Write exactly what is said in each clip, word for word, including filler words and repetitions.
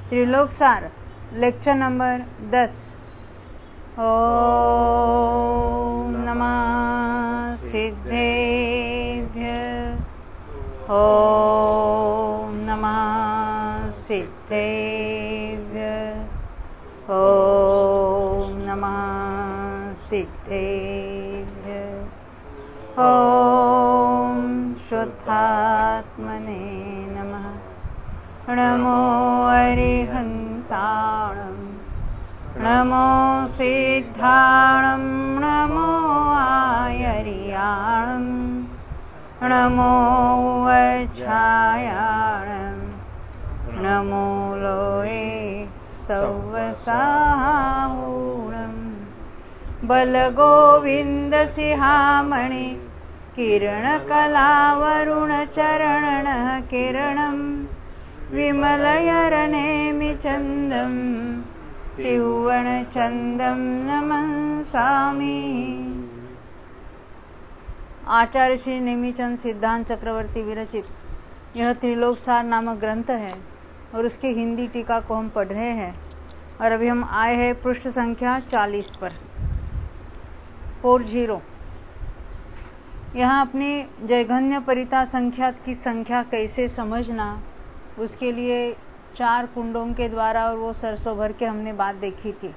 त्रिलोक सार lecture number दस। ओम नमः सिद्धेभ्यः। ओम नमः सिद्धेभ्यः। ओम नमः सिद्धेभ्यः। ओम शुद्धात्मने नमः। नमो अरिहन्ताणं नमो सिद्धाणं नमो आयर्याणं नमो वज्रायाणं नमो लोये सव्वसाहूणं बलगोविन्दसिंहामणि किरणकलावरुणचरणः किरणम् विमलयरनेमिचन्दं त्रिभुवनचन्दं नमस्सामि। आचार्य श्री नेमिचंद सिद्धांत चक्रवर्ती विरचित यह त्रिलोक सार नामक ग्रंथ है और उसकी हिंदी टीका को हम पढ़ रहे हैं और अभी हम आए हैं पृष्ठ संख्या चालीस पर। फोर जीरो यहाँ अपनी जयघन्य परिता संख्या की संख्या कैसे समझना, उसके लिए चार कुंडों के द्वारा और वो सरसों भर के हमने बात देखी थी।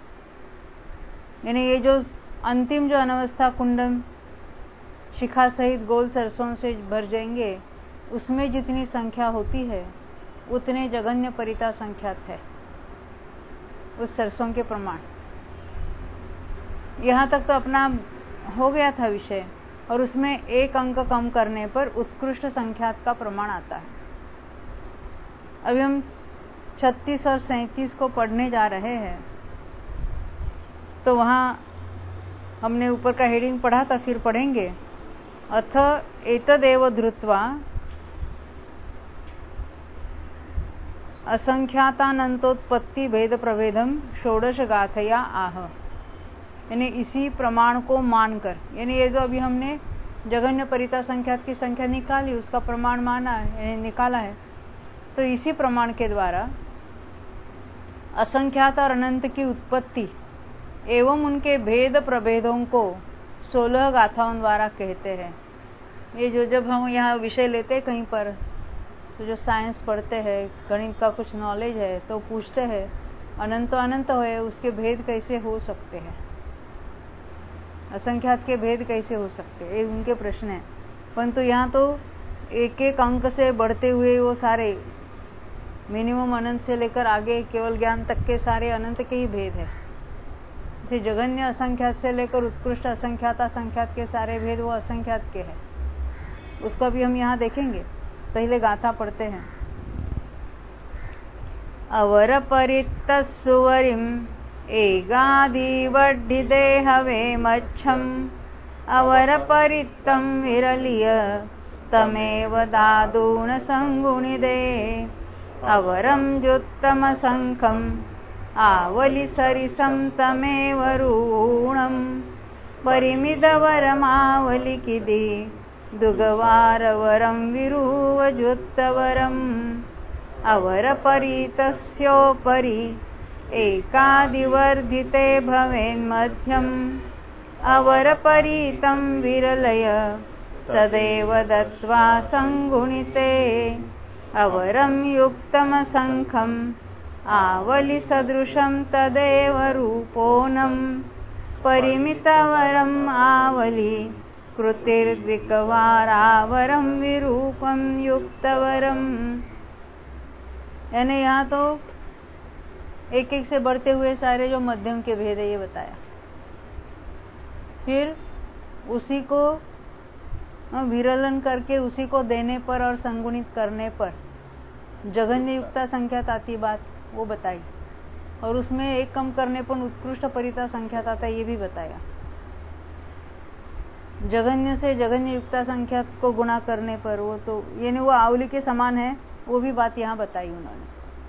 यानी ये जो अंतिम जो अनवस्था कुंडम शिखा सहित गोल सरसों से भर जाएंगे, उसमें जितनी संख्या होती है उतने जघन्य परिता संख्यात है उस सरसों के प्रमाण। यहाँ तक तो अपना हो गया था विषय, और उसमें एक अंक कम करने पर उत्कृष्ट संख्यात का प्रमाण आता है। अभी हम छत्तीस और सैंतीस को पढ़ने जा रहे हैं, तो वहाँ हमने ऊपर का हेडिंग पढ़ा था, फिर पढ़ेंगे। अथ एतदेव धृत्वा असंख्यातानंतोत्पत्ति भेद प्रभेदम षोडश गाथया आह। यानी इसी प्रमाण को मानकर, यानी ये जो अभी हमने जघन्य परिता संख्यात की संख्या निकाली, उसका प्रमाण माना है, निकाला है, तो इसी प्रमाण के द्वारा असंख्यात और अनंत की उत्पत्ति एवं उनके भेद प्रभेदों को सोलह गाथाओं द्वारा कहते हैं। ये जो जब हम यहाँ विषय लेते हैं कहीं पर, तो जो साइंस पढ़ते हैं, गणित का कुछ नॉलेज है, तो पूछते हैं अनंत अनंत है, उसके भेद कैसे हो सकते हैं, असंख्यात के भेद कैसे हो सकते हैं, ये उनके प्रश्न है। परंतु यहाँ तो एक एक अंक से बढ़ते हुए वो सारे मिनिमम अनंत से लेकर आगे केवल ज्ञान तक के सारे अनंत के ही भेद है। जैसे जघन्य असंख्यात से लेकर उत्कृष्ट असंख्यात असंख्यात के सारे भेद वो असंख्यात के हैं, उसको भी हम यहाँ देखेंगे। पहले गाथा पढ़ते हैं। अवर परित्त सुवरिम एगादि वड्ढिदे हवे मच्छम अवर परित्तम विरलिय तमेव दादून संगुणिदे अवरम जुत्तम संखम आवलि सरिसम तमेव रूणम परिमिदवरमावलि किदि दुगवारवरम विरुवजुत्तवरम अवर परितस्योपरि एकादिवर्धिते भवेन्मध्यम अवर परितं विरलय तदेव दत्वा संगुणिते अवरं युक्तम संखम आवलि सदृशं तदेव रूपोनं परिमितवरम् आवलि कृतिर्द्विकवारावरं विरूपं युक्तवरम। यानी यहाँ तो एक एक से बढ़ते हुए सारे जो मध्यम के भेद है ये बताया, फिर उसी को विरलन करके उसी को देने पर और संगुणित करने पर जघन्य युक्ता संख्यात आती बात वो बताई, और उसमें एक कम करने पर उत्कृष्ट परिता संख्यात आता ये भी बताया। जघन्य से जघन्य युक्ता संख्यात को गुणा करने पर वो तो यानी वो आवली के समान है, वो भी बात यहाँ बताई उन्होंने।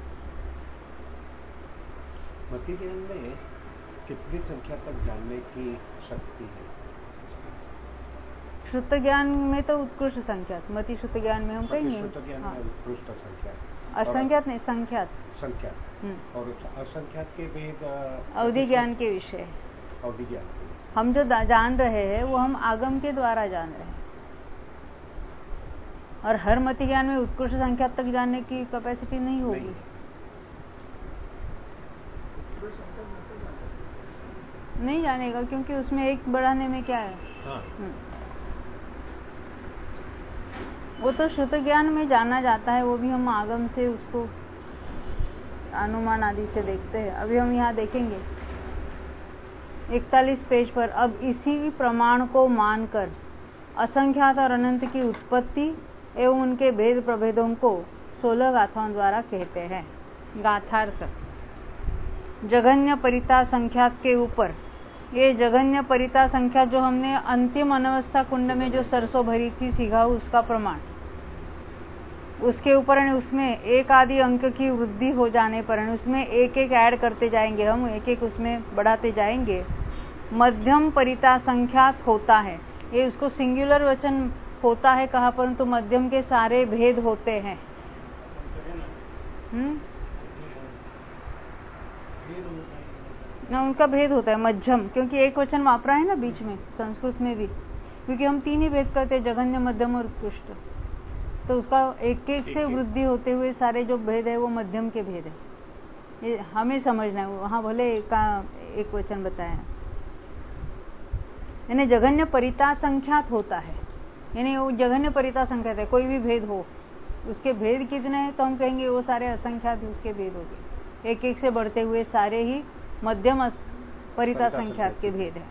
मति ज्ञान में कितनी संख्या तक जानने की शक्ति है? शुद्ध ज्ञान में तो उत्कृष्ट संख्यात, मति शुद्ध ज्ञान में हम कहेंगे शुद्ध ज्ञान में उत्कृष्ट संख्यात, असंख्यात नहीं संख्यात संख्या और असंख्यात के भेद अवधि ज्ञान के विषय। अवधि ज्ञान हम जो जान रहे हैं वो हम आगम के द्वारा जान रहे हैं, और हर मति ज्ञान में उत्कृष्ट संख्या तक जानने की कैपेसिटी नहीं होगी। नहीं, नहीं जानेगा, क्योंकि उसमें एक बढ़ाने में क्या है। हाँ। वो तो श्रुत ज्ञान में जाना जाता है, वो भी हम आगम से उसको अनुमान आदि से देखते हैं। अभी हम यहाँ देखेंगे इकतालीस पेज पर, अब इसी प्रमाण को मानकर असंख्यात और अनंत की उत्पत्ति एवं उनके भेद प्रभेदों को सोलह गाथाओं द्वारा कहते हैं। गाथार्थ, जघन्य परिता संख्यात के ऊपर, ये जघन्य परिता संख्या जो हमने अंतिम अनवस्था कुंड में जो सरसों भरी थी सिघाऊ, उसका प्रमाण, उसके ऊपर उसमें एक आदि अंक की वृद्धि हो जाने पर उसमें एक एक ऐड करते जाएंगे, हम एक एक उसमें बढ़ाते जाएंगे। मध्यम परिता संख्यात होता है, ये उसको सिंगुलर वचन होता है कहा, परंतु मध्यम के सारे भेद होते हैं। हम्म ना, उनका भेद होता है मध्यम, क्योंकि एक वचन वापरा है ना बीच में संस्कृत में भी, क्योंकि हम तीन ही भेद करते हैं, जघन्य, मध्यम और उत्कृष्ट, तो उसका एक एक से वृद्धि होते हुए सारे जो भेद है वो मध्यम के भेद है। ये हमें समझना है। वहां भले का एक वचन बताया, यानी जघन्य परिता संख्यात होता है, यानी वो जघन्य परिता संख्यात है, कोई भी भेद हो, उसके भेद कितने हैं तो हम कहेंगे वो सारे असंख्यात उसके भेद हो गए, एक एक से बढ़ते हुए सारे ही मध्यम परिता संख्यात के भेद है।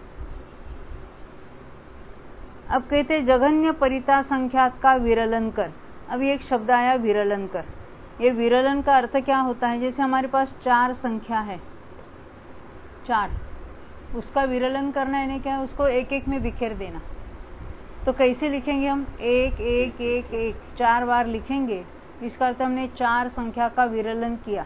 अब कहते जघन्य परिता संख्यात का विरलन कर। अभी एक शब्द आया विरलन कर। ये विरलन का अर्थ क्या होता है? जैसे हमारे पास चार संख्या है, चार, उसका विरलन करना यानी क्या है, उसको एक एक में बिखेर देना। तो कैसे लिखेंगे हम? एक एक एक एक चार बार लिखेंगे, इसका अर्थ हमने चार संख्या का विरलन किया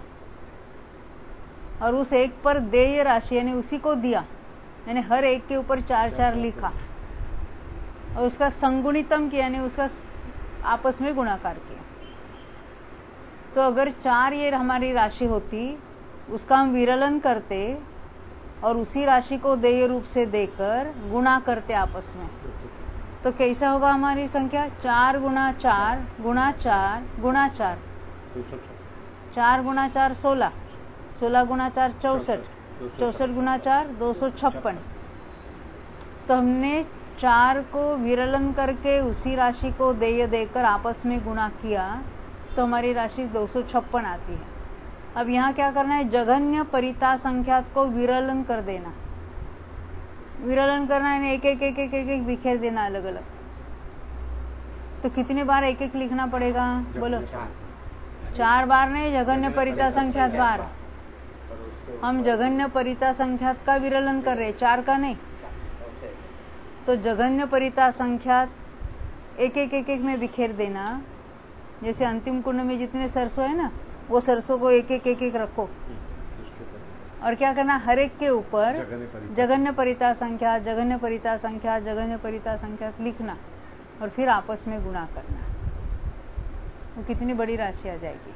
और उस एक पर देय राशि यानी उसी को दिया, यानी हर एक के ऊपर चार चार लिखा और उसका संगुणितम किया, यानी उसका आपस में गुणाकार किया। तो अगर चार ये हमारी राशि होती, उसका हम विरलन करते और उसी राशि को देय रूप से देकर गुणा करते आपस में, तो कैसा होगा हमारी संख्या? चार गुणा चार गुणा चार गुणा चार, चार गुणा चार सोलह, सोलह गुणा चार चौसठ, चौसठ गुणा चार दो सौ छप्पन। तो हमने चार को विरलन करके उसी राशि को देय देकर आपस में गुणा किया तो हमारी राशि दो सौ छप्पन आती है। अब यहाँ क्या करना है? जघन्य परिता संख्यात को विरलन कर देना। विरलन करना है एक एक एक एक एक एक बिखेर देना अलग अलग। तो कितने बार एक एक लिखना पड़ेगा? बोलो। चार बार नहीं, जघन्य परिता संख्यात बार। हम जघन्य परिता संख्यात का विरलन कर रहे, चार का नहीं। तो जघन्य परिता संख्यात एक एक एक एक में बिखेर देना। जैसे अंतिम कुंड में जितने सरसों है ना, वो सरसों को एक एक एक एक रखो और क्या करना? हर एक के ऊपर जघन्य परिता संख्या, जघन्य परिता संख्या, जघन्य परिता संख्या लिखना और फिर आपस में गुणा करना। वो कितनी बड़ी राशि आ जाएगी।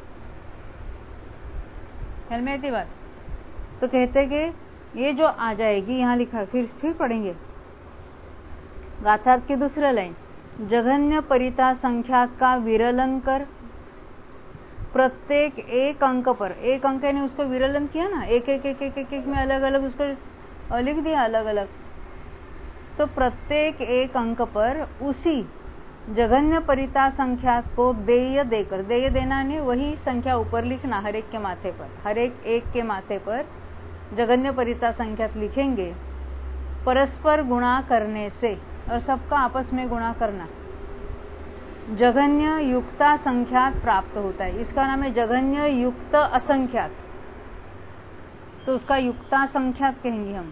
ख्याल में आती बात? तो कहते कि ये जो आ जाएगी, यहाँ लिखा, फिर फिर पढ़ेंगे गाथार्थ की दूसरा लाइन, जघन्य परिता संख्या का विरलन कर प्रत्येक एक अंक पर, एक अंक ने उसको विरलन किया ना, एक एक एक एक एक, एक में अलग अलग उसको लिख दिया अलग अलग। तो प्रत्येक एक अंक पर उसी जघन्य परिता संख्या को देय देकर, देय देना ने वही संख्या ऊपर लिखना हर एक के माथे पर, हर एक एक के माथे पर जघन्य परिता संख्या लिखेंगे परस्पर गुणा करने से, और सबका आपस में गुणा करना। जघन्य युक्ता संख्यात प्राप्त होता है। इसका नाम है जघन्य युक्त असंख्यात। तो उसका युक्ता संख्यात कहेंगे हम,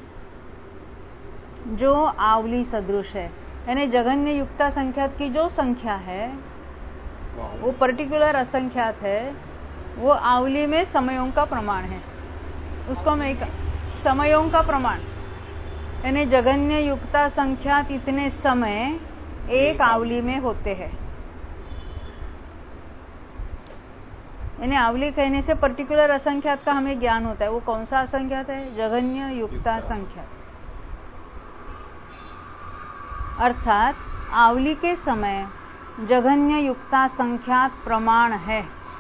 जो आवली सदृश है। यानी जघन्य युक्ता संख्यात की जो संख्या है वो पर्टिकुलर असंख्यात है, वो आवली में समयों का प्रमाण है। उसको हम एक समयों का प्रमाण, यानी जघन्य युक्ता संख्यात इतने समय एक आवली में होते हैं। यानी आवली कहने से पर्टिकुलर असंख्यात का हमें ज्ञान होता है। वो कौन सा असंख्यात है? जघन्य युक्ता संख्यात। अर्थात आवली के समय जघन्य युक्ता संख्यात प्रमाण है।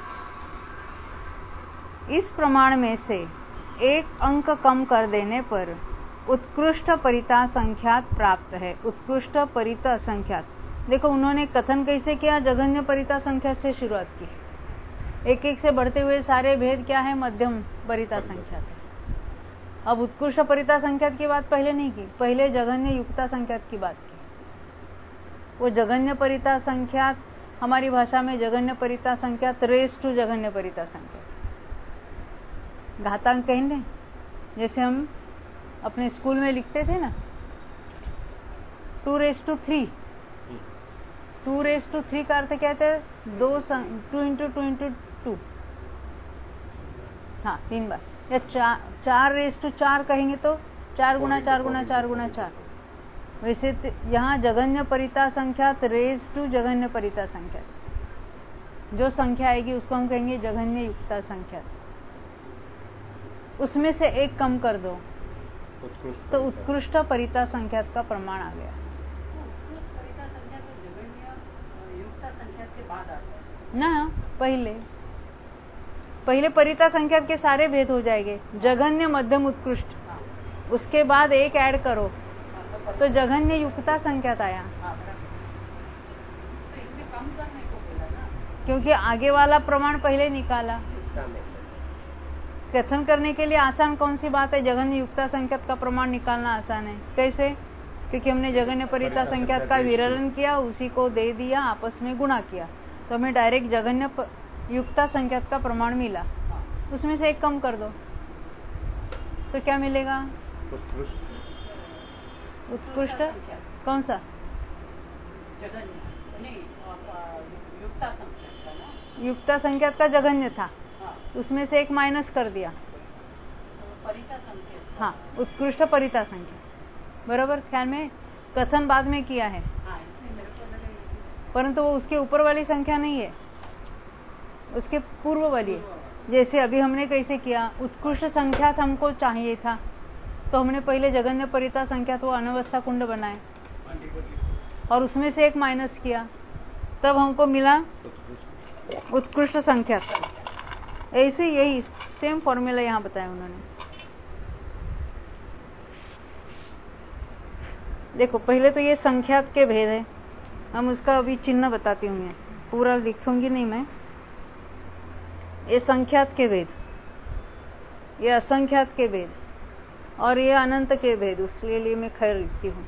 इस प्रमाण में से एक अंक कम कर देने पर उत्कृष्ट परिता संख्यात प्राप्त है। उत्कृष्ट परिता संख्यात, देखो उन्होंने कथन कैसे किया? जघन्य परिता संख्यात से शुरुआत की। एक एक से बढ़ते हुए सारे भेद क्या है? मध्यम परिता संख्यात है। अब उत्कृष्ट परिता संख्यात की बात पहले नहीं की, पहले जघन्य युक्ता संख्यात की बात की। वो जघन्य परिता संख्यात, हमारी भाषा में जघन्य परिता संख्यात रेस टू जघन्य परिता संख्यात, घातांक कहेंगे, जैसे हम अपने स्कूल में लिखते थे ना, two raise to three. Two raise to three का अर्थ क्या थे? दो, two into two into two, हाँ तीन बार। या चार, चार रेस टू चार कहेंगे तो चार गुना चार गुना चार गुना चार। वैसे यहाँ जघन्य परिता संख्यात रेस टू जघन्य परिता संख्यात, जो संख्या आएगी उसको हम कहेंगे जघन्य युक्ता संख्यात। उसमें से एक कम कर दो तो उत्कृष्ट परिता संख्यात का प्रमाण आ गया। ना, पहले पहले परिता संख्यात के सारे भेद हो जाएंगे, जघन्य मध्यम उत्कृष्ट, उसके बाद एक ऐड करो तो जघन्य युक्ता संख्यात आया। क्योंकि आगे वाला प्रमाण पहले निकाला। कथन करने के लिए आसान कौन सी बात है? जघन्य युक्ता संख्यात का प्रमाण निकालना आसान है। कैसे? क्योंकि हमने जघन्य परिता संख्यात का विरलन किया, उसी को दे दिया, आपस में गुणा किया, तो हमें डायरेक्ट जघन्य युक्ता संख्यात का प्रमाण मिला। उसमें से एक कम कर दो तो क्या मिलेगा? उत्कृष्ट। कौन सा? युक्ता संख्यात का जघन्य था, उसमें से एक माइनस कर दिया, हाँ उत्कृष्ट परिता संख्या। बराबर, ख्याल में कथन बाद में किया है, परंतु वो उसके ऊपर वाली संख्या नहीं है, उसके पूर्व वाली है। जैसे अभी हमने कैसे किया? उत्कृष्ट संख्यात हमको चाहिए था, तो हमने पहले जघन्य परिता संख्यात वो अनवस्था कुंड बनाए और उसमें से एक माइनस किया, तब हमको मिला उत्कृष्ट संख्यात। ऐसे यही सेम फॉर्मूला यहाँ बताया उन्होंने। देखो पहले तो ये संख्यात के भेद है, हम उसका अभी चिन्ह बताती हूँ, मैं पूरा लिखूंगी नहीं मैं। ये संख्यात के भेद, ये असंख्यात के भेद और ये अनंत के भेद, उसके लिए मैं खैर लिखती हूँ।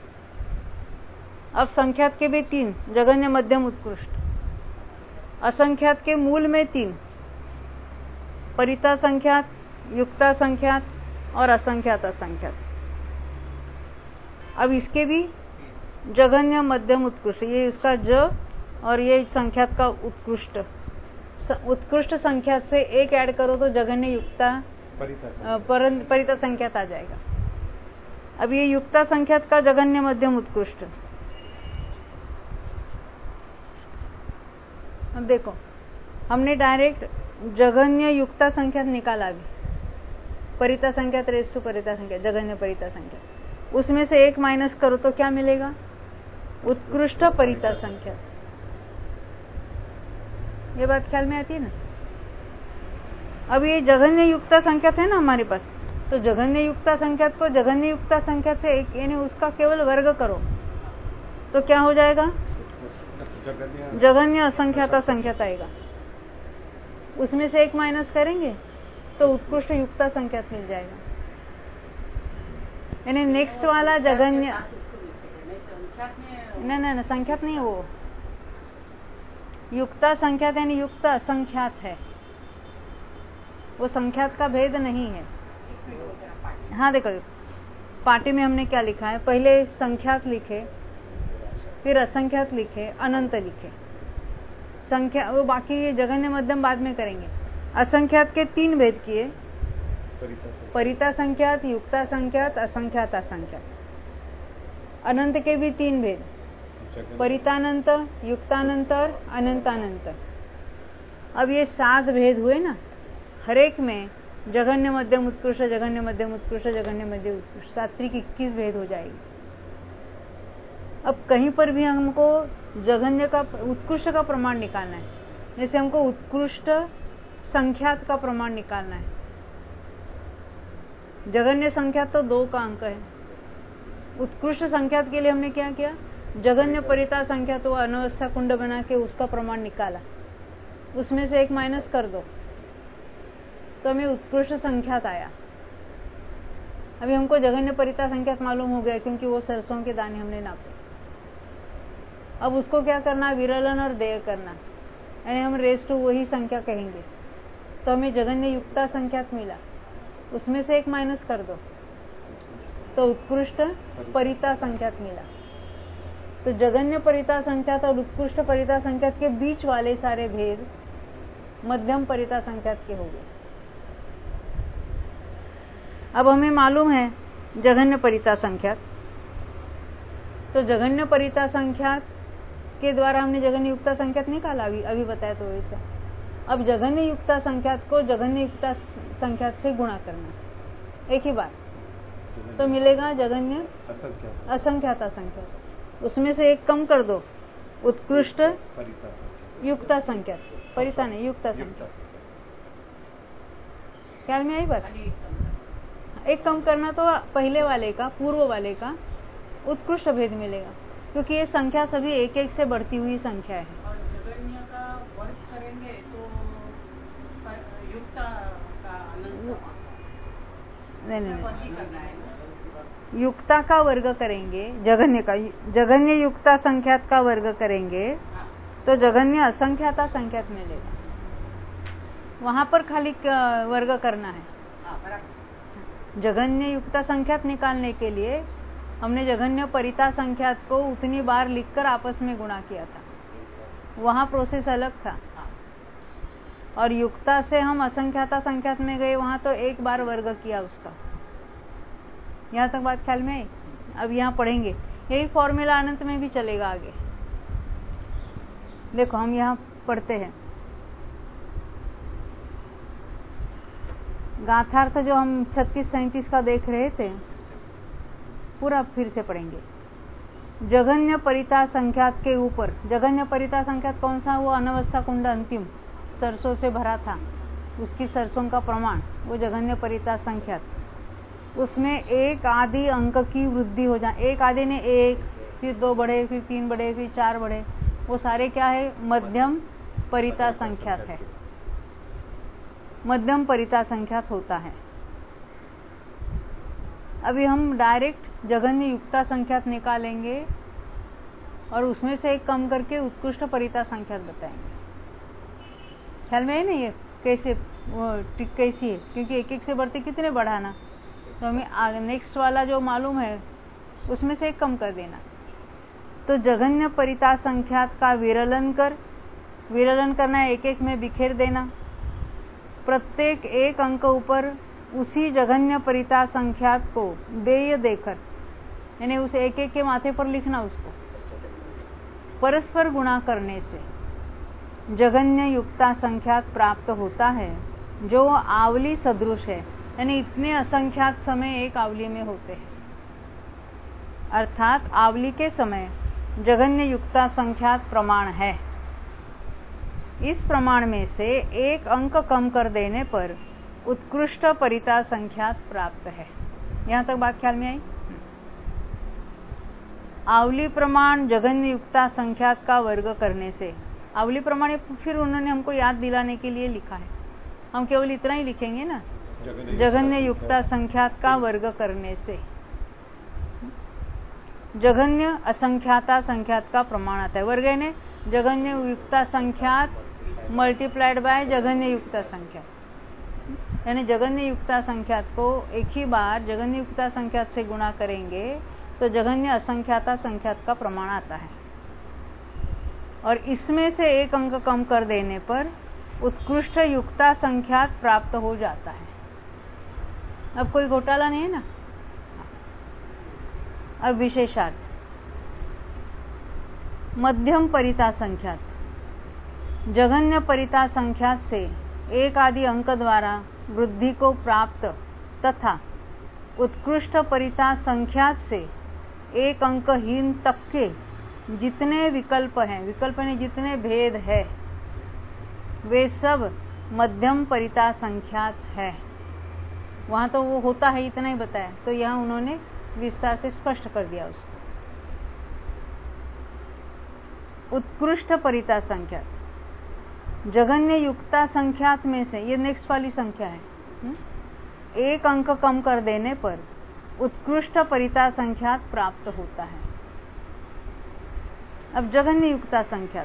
अब संख्यात के भेद तीन, जघन्य मध्यम उत्कृष्ट। असंख्यात के मूल में तीन, परिता संख्यात, युक्ता संख्यात और असंख्यात असंख्यात। अब इसके भी जघन्य मध्यम उत्कृष्ट, ये इसका ज और ये संख्यात का उत्कृष्ट। उत्कृष्ट संख्यात से एक ऐड करो तो जघन्य युक्ता परिता संख्यात आ जाएगा। अब ये युक्ता संख्यात का जघन्य मध्यम उत्कृष्ट। अब देखो हमने डायरेक्ट जघन्य युक्ता संख्यात निकाला, अभी परिता संख्यात रेस टू परिता संख्या, जघन्य परिता संख्या, उसमें से एक माइनस करो तो क्या मिलेगा? उत्कृष्ट परिता संख्यात। ये बात ख्याल में आती है ना? अब ये जघन्य युक्ता संख्यात है ना हमारे पास, तो जघन्य युक्ता संख्यात को जघन्य युक्ता संख्यात से एक यानी उसका केवल वर्ग करो तो क्या हो जाएगा? जघन्य असंख्यात असंख्यात आएगा। उसमें से एक माइनस करेंगे तो उत्कृष्ट युक्ता संख्यात मिल जाएगा। यानी नेक्स्ट वाला जघन्य, नहीं नहीं संख्यात नहीं है वो, युक्ता संख्यात यानी युक्त असंख्यात है, वो संख्यात का भेद नहीं है। हाँ देखो पार्टी में हमने क्या लिखा है, पहले संख्यात लिखे, फिर असंख्यात लिखे, अनंत लिखे, संख्या वो बाकी जघन्य मध्यम बाद में करेंगे। असंख्यात के तीन भेद किए, परिता संख्यात, युक्ता संख्यात, असंख्यात असंख्यात। अनंत के भी तीन भेद, परितानंत, युक्तानंत और अनंतानंत। अब ये सात भेद हुए ना, हरेक में जघन्य मध्यम उत्कृष्ट, जघन्य मध्यम उत्कृष्ट, जघन्य मध्यम उत्कृष्ट, सात्विक इक्कीस भेद हो जाएगी। अब कहीं पर भी हमको जघन्य का उत्कृष्ट का प्रमाण निकालना है, जैसे हमको उत्कृष्ट संख्यात का प्रमाण निकालना है। जघन्य संख्यात तो दो का अंक है। उत्कृष्ट संख्यात के लिए हमने क्या किया, जघन्य परिता संख्या तो अनवस्था कुंड बना के उसका प्रमाण निकाला, उसमें से एक माइनस कर दो तो हमें उत्कृष्ट संख्यात आया। अभी हमको जघन्य परिता संख्यात मालूम हो गया क्योंकि वो सरसों के दाने हमने नापे। अब उसको क्या करना, विरलन और देय करना, यानी हम रेस टू वही संख्या कहेंगे तो हमें जघन्य युक्ता संख्यात मिला, उसमें से एक माइनस कर दो तो उत्कृष्ट परिता संख्यात मिला। तो जघन्य परिता संख्यात और उत्कृष्ट परिता संख्यात के बीच वाले सारे भेद मध्यम परिता संख्यात के हो गए। अब हमें मालूम है जघन्य परिता संख्यात, तो जघन्य परिता संख्यात के द्वारा हमने जघन्य युक्ता संख्यात निकाला, अभी अभी बताया तो वैसा। अब जघन्य युक्ता संख्यात को जघन्य युक्ता संख्यात से गुणा करना एक ही बार, तो मिलेगा जघन्य असंख्याता संख्यात, उसमें से एक कम कर दो, उत्कृष्ट युक्ता संख्यात, परिता नहीं युक्ता संख्यात। ख्याल में आई बात? एक कम करना तो पहले वाले का, पूर्व वाले का उत्कृष्ट भेद मिलेगा, क्योंकि ये संख्या सभी एक एक से बढ़ती हुई संख्या है। और जघन्य का वर्ग करेंगे तो युक्ता का नहीं नहीं युक्ता का वर्ग करेंगे, जघन्य का, जघन्य युक्ता संख्यात का वर्ग करेंगे तो जघन्य असंख्याता संख्यात मिलेगा। वहां पर खाली वर्ग करना है। जघन्य युक्ता संख्यात निकालने के लिए हमने जघन्य परिता संख्यात को उतनी बार लिखकर आपस में गुणा किया था, वहां प्रोसेस अलग था। और युक्ता से हम असंख्याता संख्यात में गए, वहां तो एक बार वर्ग किया उसका। यहां तक बात ख्याल में आई? अब यहां पढ़ेंगे, यही फॉर्मूला अनंत में भी चलेगा आगे। देखो हम यहां पढ़ते हैं गाथार्थ, जो हम छत्तीस सैंतीस का देख रहे थे, पूरा फिर से पढ़ेंगे। जघन्य परिता संख्यात के ऊपर, जघन्य परिता संख्यात कौन सा? वो अनवस्था कुंड अंतिम सरसों से भरा था, उसकी सरसों का प्रमाण, वो जघन्य परिता संख्यात। उसमें एक आदि अंक की वृद्धि हो जाए, एक आदि ने एक, फिर दो बढ़े, फिर तीन बढ़े, फिर चार बढ़े, वो सारे क्या है? मध्यम परिता संख्यात है, मध्यम परिता संख्यात होता है। अभी हम डायरेक्ट जघन्य युक्ता संख्यात निकालेंगे और उसमें से एक कम करके उत्कृष्ट परिता संख्यात बताएंगे। ख्याल में है ना ये कैसे टिक कैसी है? क्योंकि एक एक से बढ़ते कितने बढ़ाना, तो हमें नेक्स्ट वाला जो मालूम है उसमें से एक कम कर देना। तो जघन्य परिता संख्यात का विरलन कर, विरलन करना एक एक में बिखेर देना, प्रत्येक एक अंक ऊपर उसी जघन्य परिता संख्यात को देय देकर, यानी उस एक एक के माथे पर लिखना, उसको परस्पर गुणा करने से जघन्य युक्ता संख्यात प्राप्त होता है, जो आवली सदृश है, यानी इतने असंख्यात समय एक आवली में होते हैं। अर्थात आवली के समय जघन्य युक्ता संख्यात प्रमाण है। इस प्रमाण में से एक अंक कम कर देने पर उत्कृष्ट परिता संख्यात प्राप्त है। यहां तक बात ख्याल में आई? आवली प्रमाण जघन्य युक्ता संख्यात का वर्ग करने से, आवली प्रमाण फिर उन्होंने हमको याद दिलाने के लिए लिखा है, हम केवल इतना ही लिखेंगे ना, जघन्य युक्ता संख्यात का वर्ग करने से जघन्य असंख्याता संख्यात का प्रमाण आता है। वर्ग ने जघन्य युक्ता संख्यात मल्टीप्लाइड बाय जघन्य युक्ता संख्यात, यानी जघन्य युक्ता संख्यात को एक ही बार जघन्य युक्ता संख्यात से गुणा करेंगे तो जघन्य असंख्याता संख्यात का प्रमाण आता है। और इसमें से एक अंक कम कर देने पर उत्कृष्ट युक्ता संख्यात प्राप्त हो जाता है। अब कोई घोटाला नहीं है ना। अब विशेषार्थ, मध्यम परिता संख्यात, जघन्य परिता संख्या से एक आदि अंक द्वारा वृद्धि को प्राप्त तथा उत्कृष्ट परिता संख्या से एक अंकहीन तक के जितने विकल्प हैं, विकल्प ने जितने भेद है, वे सब मध्यम परिता संख्यात है। वहां तो वो होता है इतना ही बताया, तो यहाँ उन्होंने विस्तार से स्पष्ट कर दिया उसको। उत्कृष्ट परिता संख्यात, जघन्य युक्ता संख्यात में से ये नेक्स्ट वाली संख्या है, एक अंक कम कर देने पर उत्कृष्ट परिता संख्यात प्राप्त होता है। अब जघन्य युक्ता संख्यात,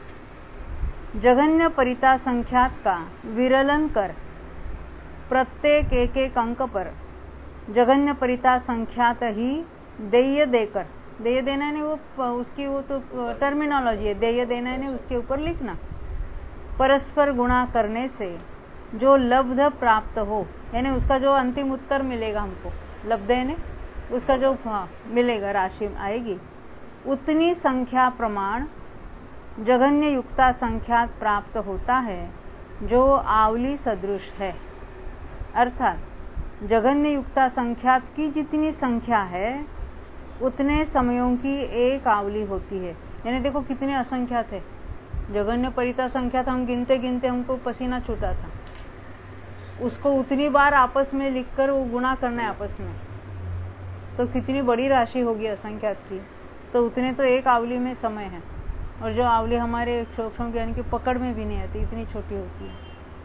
जघन्य परिता संख्यात का विरलन कर प्रत्येक एक एक अंक पर जघन्य परिता संख्यात ही देय देकर, देय देना है वो उसकी वो तो टर्मिनोलॉजी है, देय देना है उसके ऊपर लिखना, परस्पर गुणा करने से जो लब्ध प्राप्त हो, यानी उसका जो अंतिम उत्तर मिलेगा हमको, लब्ध यानी उसका जो हाँ, मिलेगा राशि आएगी, उतनी संख्या प्रमाण जघन्य युक्ता संख्यात प्राप्त होता है जो आवली सदृश है। अर्थात जघन्य युक्ता संख्यात की जितनी संख्या है उतने समयों की एक आवली होती है। यानी देखो कितने असंख्यात है, जघन्य परिता संख्यात हम गिनते गिनते हमको पसीना छूटा था, उसको उतनी बार आपस में लिखकर वो गुणा करना है आपस में, तो कितनी बड़ी राशि होगी असंख्यात की, तो उतने तो एक आवली में समय है, और जो आवली हमारे सूक्ष्म ज्ञान की पकड़ में भी नहीं आती, इतनी छोटी होती है।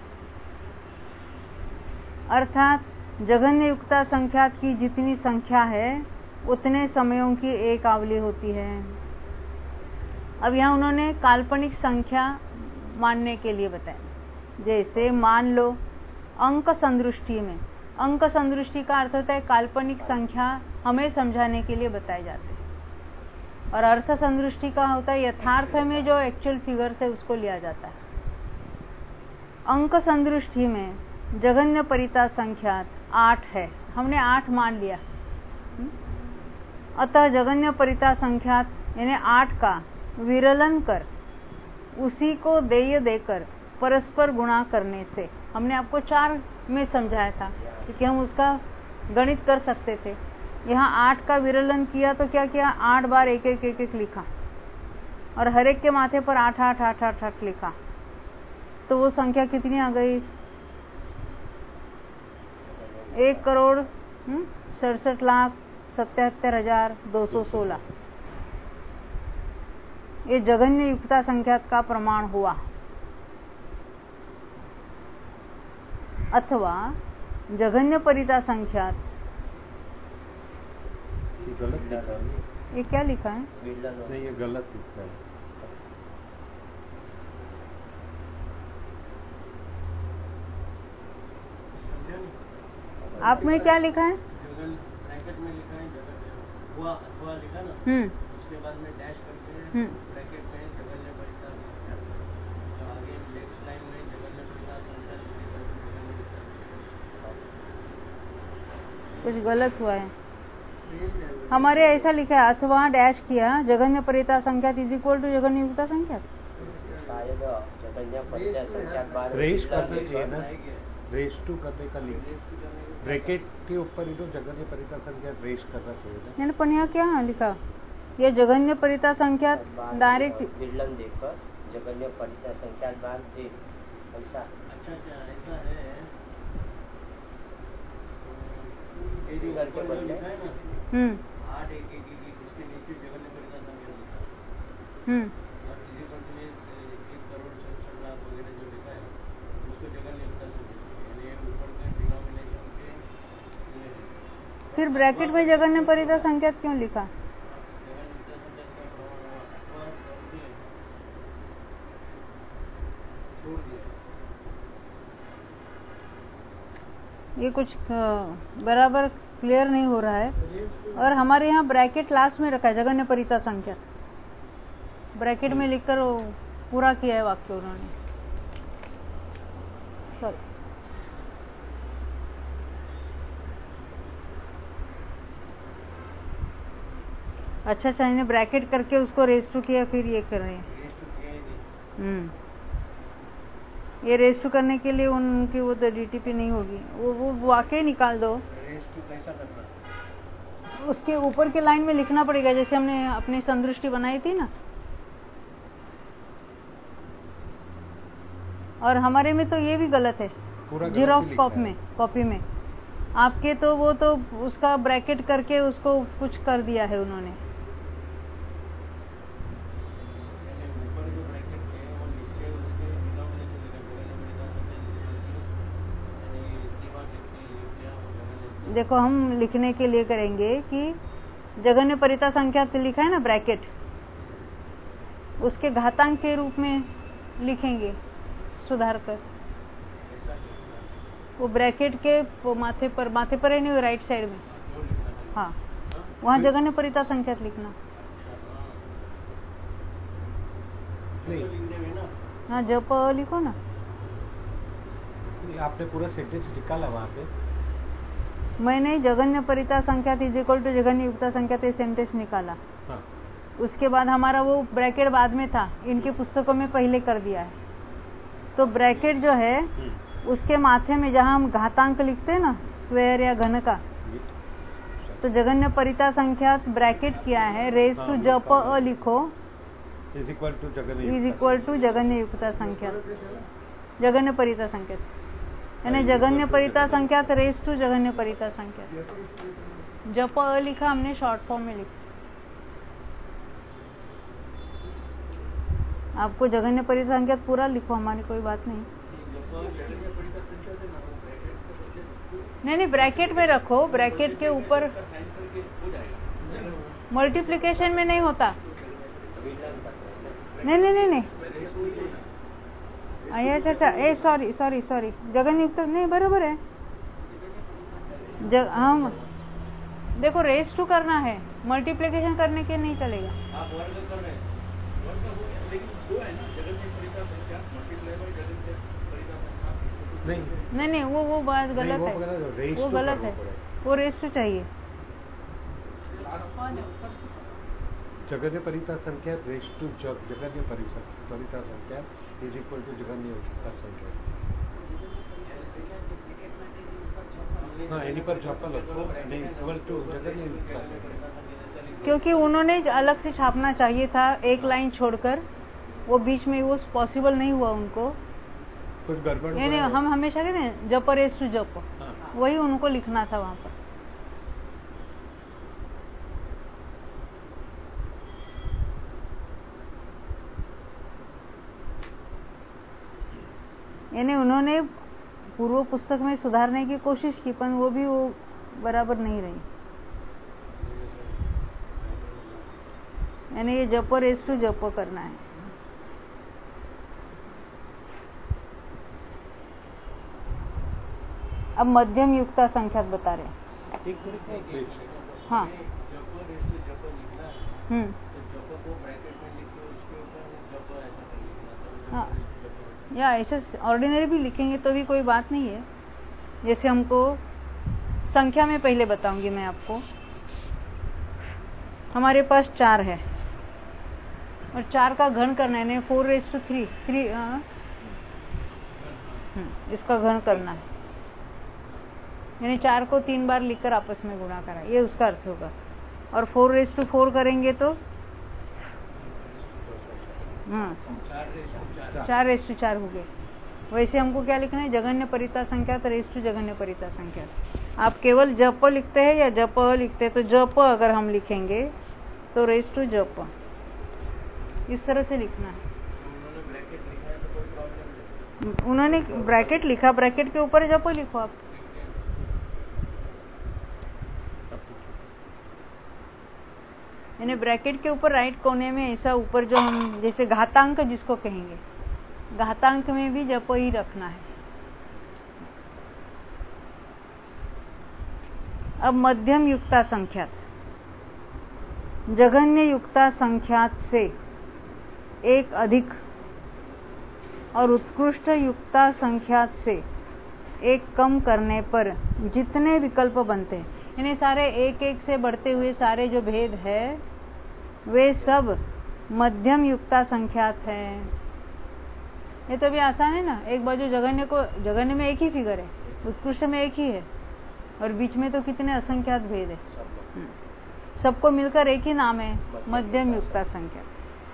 अर्थात जघन्य युक्ता संख्यात की जितनी संख्या है उतने समयों की एक आवली होती है। अब यहाँ उन्होंने काल्पनिक संख्या मानने के लिए बताया, जैसे मान लो अंक संदृष्टि में, अंक संदृष्टि का अर्थ होता है काल्पनिक संख्या हमें समझाने के लिए बताए जाते हैं, और अर्थ संदृष्टि का होता है यथार्थ में जो एक्चुअल फिगर है उसको लिया जाता है। अंक संदृष्टि में जघन्य परिता संख्या आठ है, हमने आठ मान लिया, अतः जघन्य परिता संख्या यानी आठ का विरलन कर उसी को देय देकर परस्पर गुणा करने से, हमने आपको चार में समझाया था क्योंकि हम उसका गणित कर सकते थे। यहाँ आठ का विरलन किया तो क्या किया, आठ बार एक एक एक एक लिखा और हर एक के माथे पर आठ आठ आठ आठ आठ लिखा, तो वो संख्या कितनी आ गई, एक करोड़ सड़सठ लाख सत्याहत्तर हजार दो सौ सोलह। ये जघन्य युक्ता संख्यात का प्रमाण हुआ। अथवा जघन्य परिता संख्यात, ये गलत लिखा है, ये क्या लिखा है, नहीं ये गलत लिखा है। आप में क्या लिखा है, ब्रैकेट में लिखा है हुआ अथवा लिखा ना, हम्म उसके बाद में डैश करके हम्म ब्रैकेट में जघन्य परिता संख्या, तो आगे नेक्स्ट लाइन में जघन्य परिता संख्या कुछ गलत हुआ है, हमारे ऐसा लिखा है अथवा डैश किया जघन्य परिता संख्या इज इक्वल टू जघन्य युक्ता संख्या। शायद जघन्य परिता संख्या बाद रेस करना चाहिए ना, रेस टू करने का लिख, ब्रैकेट के ऊपर ही तो जघन्य परिता संख्या रेस करना चाहिए ना। मैंने पण यहाँ क्या लिखा, ये जघन्य परिता संख्या डायरेक्ट विरलन देकर जघन्य परिता संख्या बाद दे, ऐसा। अच्छा अच्छा ऐसा है, करके बदले लिखा है ना हम्म आठ एक एक एक उसके नीचे जघन्य परिता संख्या लिखा है, हम्म और इसी पर एक करोड़ सड़सठ लाख वगैरह जो लिखा है उसको जघन्य युक्ता संख्या, यानी ऊपर के डिनोमिनेशन के। फिर ब्रैकेट में जघन्य परिता संख्या क्यों लिखा, ये कुछ बराबर क्लियर नहीं हो रहा है। और हमारे यहाँ ब्रैकेट लास्ट में रखा है जघन्य परिता संख्या, ब्रैकेट में लिखकर वो पूरा किया है वाक्य उन्होंने। सॉरी, अच्छा अच्छा, इन्हें ब्रैकेट करके उसको रेस टू किया फिर ये कर रहे हैं। हम्म ये रेस टू करने के लिए उनकी वो तो डीटीपी नहीं होगी, वो वो वाकई निकाल दो। रेस टू कैसा करना? उसके ऊपर के लाइन में लिखना पड़ेगा, जैसे हमने अपनी संदृष्टि बनाई थी ना। और हमारे में तो ये भी गलत है, जीरोक्स कॉपी में कॉपी में आपके तो वो तो उसका ब्रैकेट करके उसको कुछ कर दिया है उन्होंने। ऊपर जो ब्रैकेट है वो नीचे उसके डिनोमिनेटर लिखा। देखो हम लिखने के लिए करेंगे कि जगन्य परिता संख्या लिखा है ना ब्रैकेट, उसके घातांक के रूप में लिखेंगे सुधार कर। वो ब्रैकेट के वो माथे पर माथे पर है नहीं, राइट साइड में, हाँ वहाँ जगन्य परिता संख्या लिखना। हाँ जप लिखो ना। आपने पूरा सेंटेंस निकाला वहाँ पे? मैंने जगन्य परिता संख्या इज इक्वल टू जगन्य युक्ता संख्या सेंटेंस निकाला। हाँ। उसके बाद हमारा वो ब्रैकेट बाद में था, इनके पुस्तकों में पहले कर दिया है। तो ब्रैकेट जो है उसके माथे में जहां हम घातांक लिखते हैं ना, स्क्वायर या घन का, तो जगन्य परिता संख्या ब्रैकेट किया है, रेस टू जप अ लिखो इज इक्वल टू जगन्य इज इक्वल टू जगन्य युक्ता संख्या, जगन्य परिता संख्या, यानी जगन्य परिता संख्या रेस टू जगन्य परिता संख्या। जप अ लिखा हमने शॉर्ट फॉर्म में लिखा। आपको जगन्य परिता संख्या पूरा लिखो, हमारी कोई बात नहीं। नहीं नहीं ब्रैकेट में रखो, ब्रैकेट के ऊपर मल्टीप्लिकेशन में नहीं होता। नहीं नहीं नहीं नहीं अच्छा अच्छा ए सॉरी सॉरी सॉरी जगन्य युक्त नहीं, बराबर है। जग, हम देखो रेस टू करना है, मल्टीप्लिकेशन करने के नहीं चलेगा। नहीं नहीं नहीं वो वो बात गलत वो है, रेस वो टू गलत करना है, पड़ेगा। वो रेस टू चाहिए। जगन्य परिता संख्या रेस टू जगन्य परिता परिता संख्या इज इक्वल टू जगन्य युक्ता संख्या। हाँ एनी पर छापा रखो इक्वल टू जगन्य युक्ता संख्या, क्योंकि उन्होंने अलग से छापना चाहिए था एक लाइन छोड़कर, वो बीच में वो पॉसिबल नहीं हुआ उनको। कुछ गड़बड़ नहीं नहीं हम हमेशा कहते हैं जप रेस टू जप, वही उनको लिखना था वहां पर। यानी उन्होंने पूर्व पुस्तक में सुधारने की कोशिश की, पर वो भी वो बराबर नहीं रही। यानी ये जप रेस टू जप करना है। अब मध्यम युक्ता संख्या बता रहे हैं। हाँ हम्म हाँ या ऐसे ऑर्डिनरी भी लिखेंगे तो भी कोई बात नहीं है। जैसे हमको संख्या में पहले बताऊंगी मैं आपको। हमारे पास चार है और चार का घन करना है, four raise to three three इसका घन करना है, यानी चार को तीन बार लिखकर आपस में गुणा करा, ये उसका अर्थ होगा। और फोर रेस टू फोर करेंगे तो हाँ चार रेस टू चार हो गए। वैसे हमको क्या लिखना है, जगन्य परिता संख्या तो रेस टू जगन्य परिता संख्या। आप केवल जप लिखते हैं या जप लिखते हैं, तो जप अगर हम लिखेंगे तो रेस टू जप, इस तरह से लिखना है। उन्होंने ब्रैकेट लिखा, ब्रैकेट के ऊपर जप लिखो आप। यानी ब्रैकेट के ऊपर राइट कोने में ऐसा ऊपर जो हम जैसे घातांक जिसको कहेंगे, घातांक में भी जप ही रखना है। अब मध्यम युक्ता संख्यात, जघन्य युक्ता संख्यात से एक अधिक और उत्कृष्ट युक्ता संख्यात से एक कम करने पर जितने विकल्प बनते हैं, यानी सारे एक एक से बढ़ते हुए सारे जो भेद है वे सब मध्यम युक्ता संख्यात हैं। ये तो भी आसान है ना। एक बाजू जगन्य को, जगन्य में एक ही फिगर है, उत्कृष्ट में एक ही है, और बीच में तो कितने असंख्यात भेद है। सबको मिलकर एक ही नाम है, मध्यम युक्ता संख्या।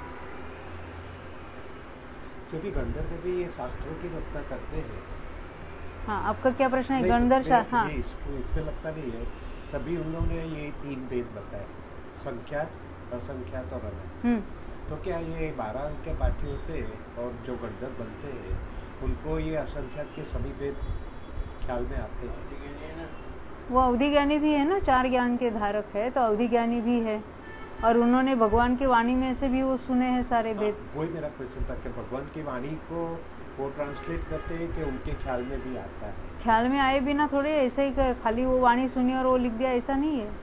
क्योंकि गंधर्व भी ये शास्त्रों की रचना करते हैं। हाँ, आपका क्या प्रश्न है? गंधर्व, हाँ, इसको इससे लगता नहीं है। तभी उन्होंने ये तीन भेद बताए, संख्यात, असंख्यात और अनंत। तो क्या ये बारह अंक के पाठी होते हैं और जो गंधर्व बनते हैं उनको ये असंख्यात के सभी भेद ख्याल में आते हैं? वो अवधि ज्ञानी भी है ना, चार ज्ञान के धारक है, तो अवधि ज्ञानी भी है, और उन्होंने भगवान की वाणी में से भी वो सुने हैं सारे भेद। वही मेरा क्वेश्चन था कि भगवान की वाणी को वो ट्रांसलेट करते हैं कि उनके ख्याल में भी आता है? ख्याल में आए बिना थोड़े ऐसे ही खाली वो वाणी सुनी और वो लिख दिया, ऐसा नहीं है।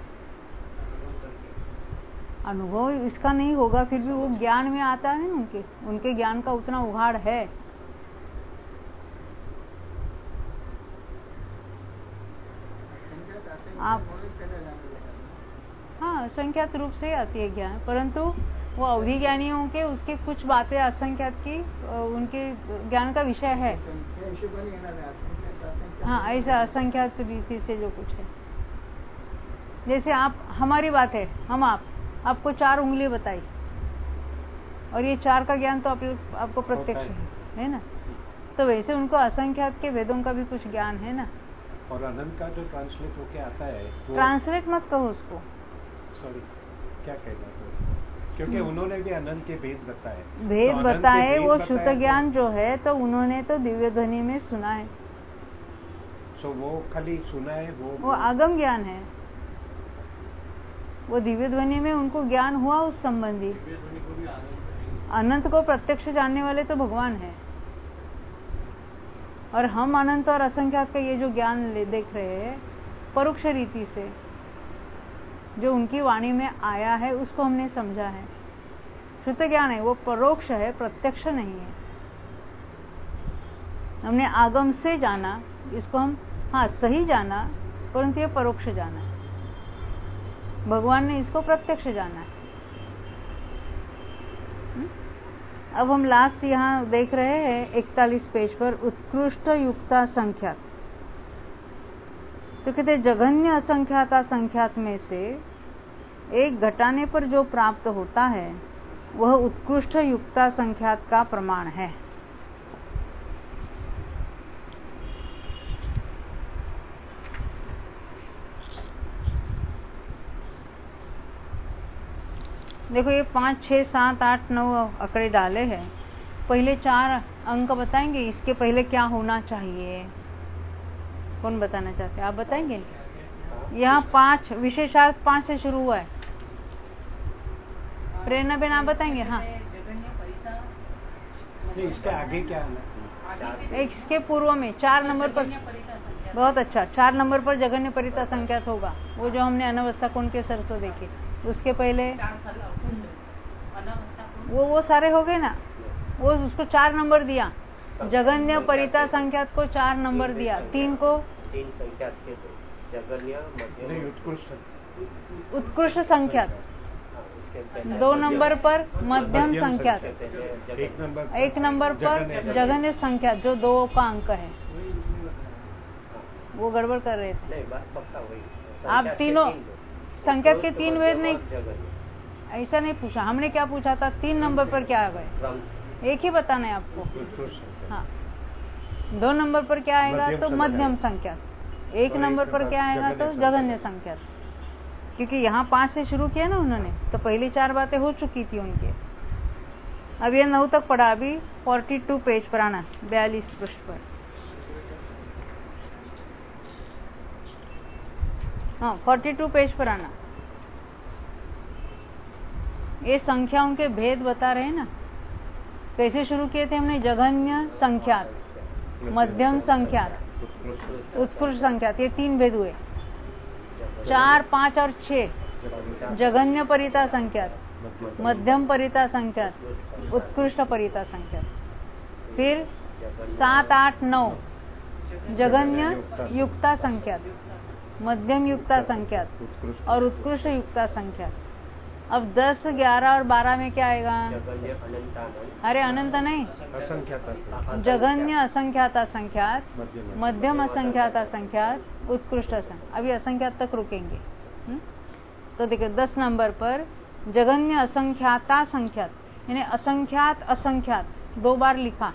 अनुभव इसका नहीं होगा, फिर भी वो ज्ञान में आता है। उनके उनके ज्ञान का उतना उघाड़ है। आप हाँ, असंख्यात रूप से आती है ज्ञान, परंतु वो अवधि ज्ञानियों के उसके कुछ बातें असंख्यात की उनके ज्ञान का विषय है। हाँ, ऐसा असंख्यात रीति से जो कुछ है, जैसे आप, हमारी बात है, हम आप आपको चार उंगली बताई और ये चार का ज्ञान तो आप, आपको प्रत्यक्ष है, है ना। तो वैसे उनको असंख्यात के वेदों का भी कुछ ज्ञान है ना। और अनंत का जो ट्रांसलेट होके आता है, ट्रांसलेट मत कहो उसको, सॉरी क्या कहना है, क्योंकि उन्होंने भी अनंत के भेद बताए। भेद तो बताए, वो शुद्ध ज्ञान तो, जो है तो उन्होंने तो दिव्य ध्वनि में सुना है। तो वो खाली सुना है, वो वो आगम ज्ञान है। वो दिव्य ध्वनि में उनको ज्ञान हुआ उस संबंधी। अनंत को प्रत्यक्ष जानने वाले तो भगवान है, और हम अनंत और असंख्यात का ये जो ज्ञान देख रहे हैं परोक्ष रीति से, जो उनकी वाणी में आया है उसको हमने समझा है। शुद्ध ज्ञान है, वो परोक्ष है, प्रत्यक्ष नहीं है। हमने आगम से जाना, इसको हम हाँ सही जाना, परंतु ये परोक्ष जाना है। भगवान ने इसको प्रत्यक्ष जाना है। अब हम लास्ट यहाँ देख रहे हैं इकतालीस पेज पर, उत्कृष्ट युक्ता संख्यात। तो कहते जघन्य असंख्याता संख्यात में से एक घटाने पर जो प्राप्त होता है वह उत्कृष्ट युक्ता संख्यात का प्रमाण है। देखो ये पाँच छः सात आठ नौ आंकड़े डाले हैं। पहले चार अंक बताएंगे, इसके पहले क्या होना चाहिए? कौन बताना चाहते हैं? आप बताएंगे? यहाँ पांच विशेषार्थ पांच से शुरू हुआ है। प्रेरणा बेन आप बताएंगे? हाँ, नहीं, इसके आगे क्या है? इसके पूर्व में चार नंबर पर, बहुत अच्छा, चार नंबर पर जघन्य परिता संख्यात होगा, वो जो हमने अनवस्था कोण के सरसों देखे। उसके पहले वो वो सारे हो गए ना, वो उसको चार नंबर दिया। जघन्य परिता संख्यात को चार नंबर दिया, तीन को तीन संख्यात के दो, जघन्य मध्यम उत्कृष्ट उत्कृष्ट संख्यात, दो नंबर पर मध्यम संख्यात, एक नंबर एक नंबर पर जघन्य संख्यात जो दो का अंक है। वो गड़बड़ कर रहे थे। नहीं, बात पक्का वही। आप तीनों संख्यात के तीन वेद नहीं, ऐसा नहीं पूछा हमने। क्या पूछा था? तीन नंबर पर क्या आ गए? एक ही बताना है आपको। हाँ, दो नंबर पर क्या आएगा? तो मध्यम संख्यात। एक नंबर पर क्या आएगा? तो जघन्य संख्यात। क्योंकि यहाँ पांच से शुरू किया ना उन्होंने, तो पहली चार बातें हो चुकी थी उनके। अब ये नौ तक पढ़ा। अभी फोर्टी टू पेज पर आना, बयालीस पृष्ठ पर। हाँ, फोर्टी टू पेज पर आना। ये संख्याओं के भेद बता रहे हैं ना। कैसे शुरू किए थे हमने? जघन्य संख्यात, मध्यम संख्यात, उत्कृष्ट संख्यात, ये तीन भेद हुए। चार, पांच और छह जघन्य परिता संख्यात, मध्यम परिता संख्यात, उत्कृष्ट परिता संख्यात। फिर सात, आठ, नौ जघन्य युक्ता संख्यात, मध्यम युक्ता संख्यात और उत्कृष्ट युक्ता संख्यात। अब दस, ग्यारह और बारह में क्या आएगा? जगन्य अनंत अनंत। अरे अनंत नहीं, असंख्यात जघन्य असंख्यात असंख्यात, मध्यम असंख्यात असंख्यात, उत्कृष्ट असंख्यात। अभी असंख्यात तक रुकेंगे। हुँ? तो देखिए दस नंबर पर जघन्य असंख्याता संख्यात, यानी असंख्यात असंख्यात दो बार लिखा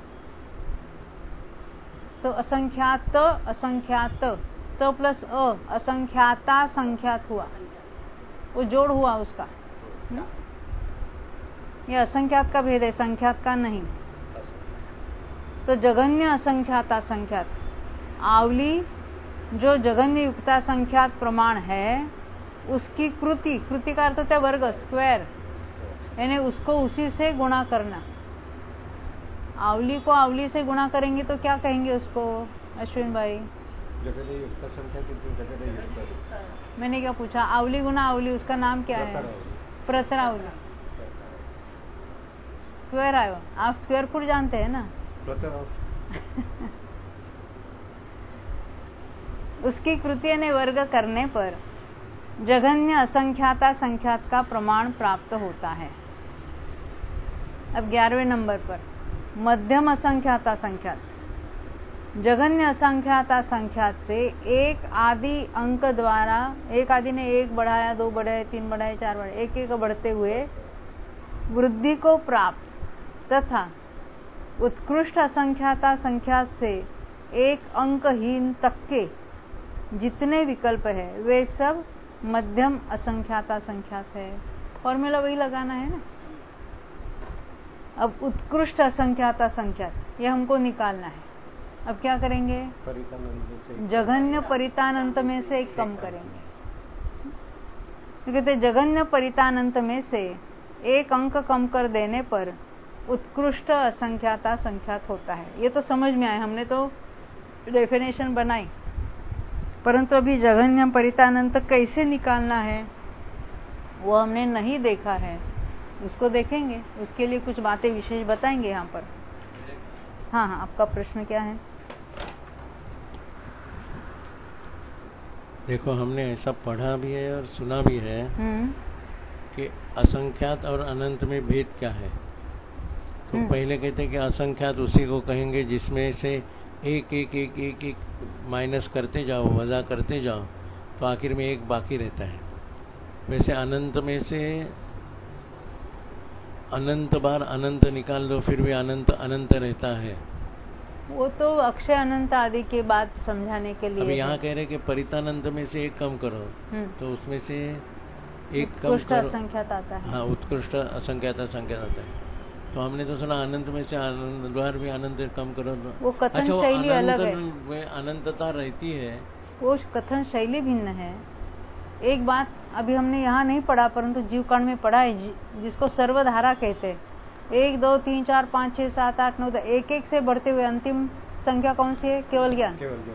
तो असंख्यात असंख्यात, तो प्लस अ असंख्याता संख्यात हुआ, वो जोड़ हुआ उसका। हुँ? ये असंख्यात का भेद है, संख्यात का नहीं। तो जघन्य असंख्याता संख्यात, आवली जो जघन्य युक्ता संख्यात प्रमाण है उसकी कृति, कृति का अर्थ होता है वर्ग, स्क्वायर, यानी उसको उसी से गुणा करना। आवली को आवली से गुणा करेंगे तो क्या कहेंगे उसको अश्विन भाई? जगन्य युक्त संख्या कितनी? जगन्य युक्त। मैंने क्या पूछा? आवली गुना आवली, उसका नाम क्या है? प्रतरावली। स्क्वायर आयो, आप स्क्वायर फुट जानते हैं ना? उसकी कृति ने वर्ग करने पर जघन्य असंख्याता संख्यात का प्रमाण प्राप्त होता है। अब ग्यारहवें नंबर पर मध्यम असंख्याता संख्यात, जघन्य असंख्याता संख्यात से एक आदि अंक द्वारा, एक आदि ने एक बढ़ाया, दो बढ़ाए, तीन बढ़ाए, चार बढ़ाए, एक एक बढ़ते हुए वृद्धि को प्राप्त तथा उत्कृष्ट असंख्याता संख्यात से एक अंकहीन तक के जितने विकल्प है वे सब मध्यम असंख्याता संख्यात है। फॉर्मूला वही लगाना है ना। अब उत्कृष्ट असंख्याता संख्यात ये हमको निकालना है। अब क्या करेंगे? जघन्य परितानंत में से एक कम करेंगे। कहते जघन्य परितानंत में से एक अंक कम कर देने पर उत्कृष्ट असंख्याता संख्यात होता है। ये तो समझ में आया, हमने तो डेफिनेशन बनाई, परंतु अभी जघन्य परितानंत कैसे निकालना है वो हमने नहीं देखा है, उसको देखेंगे। उसके लिए कुछ बातें विशेष बताएंगे यहाँ पर। हाँ हाँ, आपका प्रश्न क्या है? देखो, हमने ऐसा पढ़ा भी है और सुना भी है कि असंख्यात और अनंत में भेद क्या है। तो पहले कहते हैं कि असंख्यात उसी को कहेंगे जिसमें से एक एक एक एक एक माइनस करते जाओ, वजा करते जाओ, तो आखिर में एक बाकी रहता है। वैसे अनंत में से अनंत बार अनंत निकाल दो फिर भी अनंत अनंत रहता है। वो तो अक्षय अनंत आदि के बात समझाने के लिए। अभी यहाँ कह रहे कि परितानंत में से एक कम करो, तो उसमें से एक कम उत्कृष्ट असंख्यात आता है। हाँ, उत्कृष्ट असंख्यात संख्यात आता है। तो हमने तो सुना अनंत में से अनंत द्वार भी अनंत कम करो। वो कथन अच्छा, शैली अलग है। में अनंतता रहती है, वो कथन शैली भिन्न है। एक बात अभी हमने यहाँ नहीं पढ़ा परंतु जीवकांड में पढ़ा है, जिसको सर्वधारा कहते हैं। एक, दो, तीन, चार, पाँच, छह, सात, आठ, नौ, दस, एक एक से बढ़ते हुए अंतिम संख्या कौन सी है? केवल ज्ञान।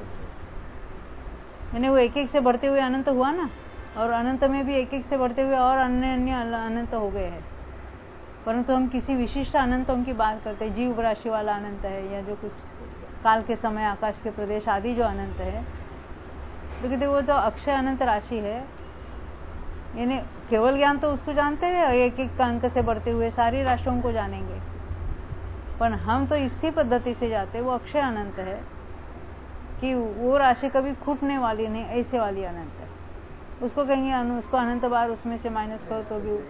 यानी वो एक एक से बढ़ते हुए अनंत हुआ ना, और अनंत में भी एक एक से बढ़ते हुए और अन्य अन्य अनंत हो गए हैं। परंतु हम किसी विशिष्ट अनंतों की बात करते हैं, जीव राशि वाला अनंत है, या जो कुछ काल के समय आकाश के प्रदेश आदि जो अनंत है, तो कहते वो तो अक्षय अनंत राशि है। यानी केवल ज्ञान तो उसको जानते हैं, एक एक अंक से बढ़ते हुए सारी राशियों को जानेंगे, पर हम तो इसी पद्धति से जाते हैं। वो अक्षय अनंत है कि वो राशि कभी छूटने वाली नहीं, ऐसे वाली अनंत है। उसको कहेंगे, उसको अनंत बार उसमें से माइनस करो तो भी,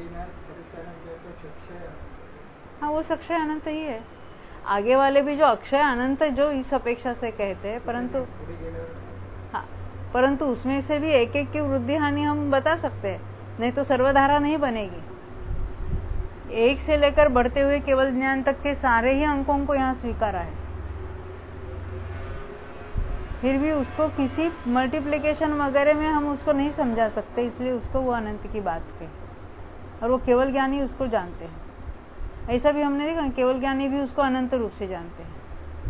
हाँ वो अक्षय अनंत ही है। आगे वाले भी जो अक्षय अनंत जो इस अपेक्षा से कहते हैं, परंतु हाँ, परंतु उसमें से भी एक एक की वृद्धि हानि हम बता सकते हैं, नहीं तो सर्वधारा नहीं बनेगी। एक से लेकर बढ़ते हुए केवल ज्ञान तक के सारे ही अंकों को यहाँ स्वीकारा है, फिर भी उसको किसी मल्टीप्लिकेशन वगैरह में हम उसको नहीं समझा सकते, इसलिए उसको वो अनंत की बात कही, और वो केवल ज्ञानी उसको जानते हैं। ऐसा भी हमने देखा, केवल ज्ञानी भी उसको अनंत रूप से जानते हैं।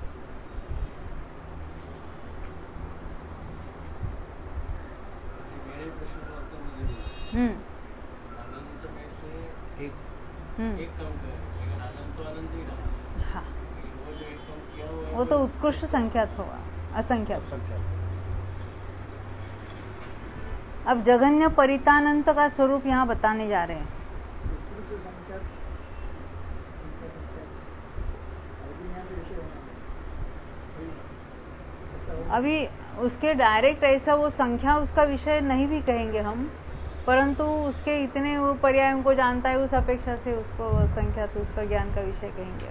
हम्म अनंत में से एक एक कम कर, लेकिन अनंत तो अनंत ही रहा। हाँ, वो जो एक कम किया हुआ है वो तो उत्कृष्ट संख्यात होगा, असंख्यात। अब जगन्य परितानंत का स्वरूप यहाँ बताने जा रहे हैं। अभी उसके डायरेक्ट ऐसा वो संख्या उसका विषय नहीं भी कहेंगे हम, परंतु उसके इतने वो पर्यायों को जानता है, उस अपेक्षा से उसको संख्या तो उसका ज्ञान का विषय कहेंगे।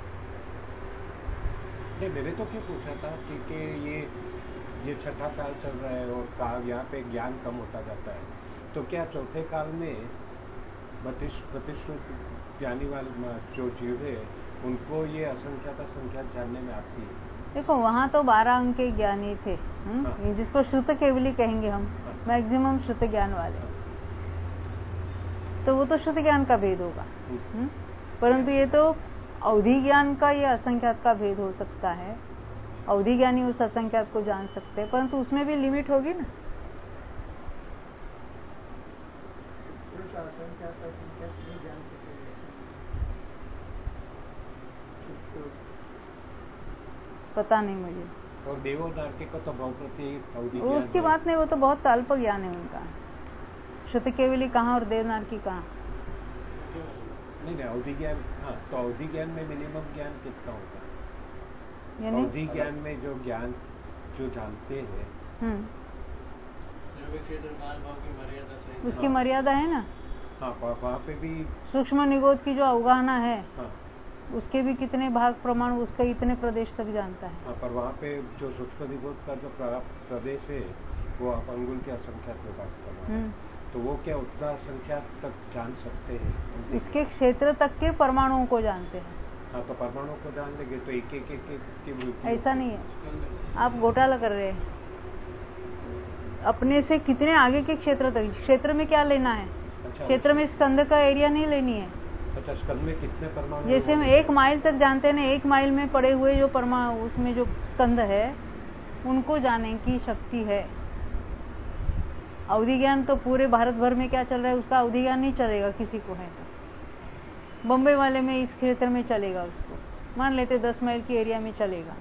नहीं, मैंने तो क्या पूछा था कि, कि ये ये छठा काल चल रहा है और काल यहाँ पे ज्ञान कम होता जाता है, तो क्या चौथे काल में प्रतिष्ठित ज्ञानी वाले जो जीव है उनको ये असंख्याता संख्या जानने में आती है? देखो वहाँ तो बारह अंक के ज्ञानी थे, हाँ। जिसको श्रुत केवली कहेंगे हम, हाँ। मैक्सिमम श्रुत ज्ञान वाले, हाँ। तो वो तो श्रुत ज्ञान का भेद होगा, हाँ। परंतु ये तो अवधि ज्ञान का ये असंख्यात का भेद हो सकता है। अवधि ज्ञानी उस असंख्यात को जान सकते हैं, परंतु उसमें भी लिमिट होगी ना। पता नहीं मुझे। और देवो नारकी को तो बहुप्रति अवधि ज्ञान उसकी बात नहीं, वो तो बहुत अल्प ज्ञान है उनका। श्रुत केवली कहाँ और देव नारकी कहाँ? नहीं नहीं, अवधि ज्ञान, हाँ, तो अवधि ज्ञान में मिनिमम ज्ञान कितना होगा? अवधि ज्ञान में जो ज्ञान जो जानते हैं उसकी मर्यादा है ना। हाँ, वहाँ पे भी सूक्ष्म निगोद की जो अवगाहना है, हाँ, उसके भी कितने भाग प्रमाण उसका इतने प्रदेश तक जानता है। हाँ, पर वहाँ पे जो सूक्ष्म निगोद का जो प्रदेश है वो आप अंगुल के असंख्यात में बात कर रहे हैं, तो वो क्या उतना संख्या तक जान सकते हैं? उसके क्षेत्र तक के परमाणुओं को जानते हैं। हाँ, तो परमाणुओं को जान लेंगे तो एक एक एक की वृद्धि। ऐसा नहीं है, आप घोटाला कर रहे हैं। अपने से कितने आगे के क्षेत्र तक, क्षेत्र में क्या लेना है? अच्छा, क्षेत्र में स्कंद का एरिया नहीं लेनी है। अच्छा, स्कंद में कितने परमाणु? जैसे हम एक माइल तक जानते हैं ना, एक माइल में पड़े हुए जो परमाणु, उसमें जो स्कंद है उनको जानने की शक्ति है। अवधि ज्ञान तो पूरे भारत भर में क्या चल रहा है उसका अवधि ज्ञान नहीं चलेगा किसी को है तो। बम्बई वाले में इस क्षेत्र में चलेगा, उसको मान लेते दस माइल की एरिया में चलेगा,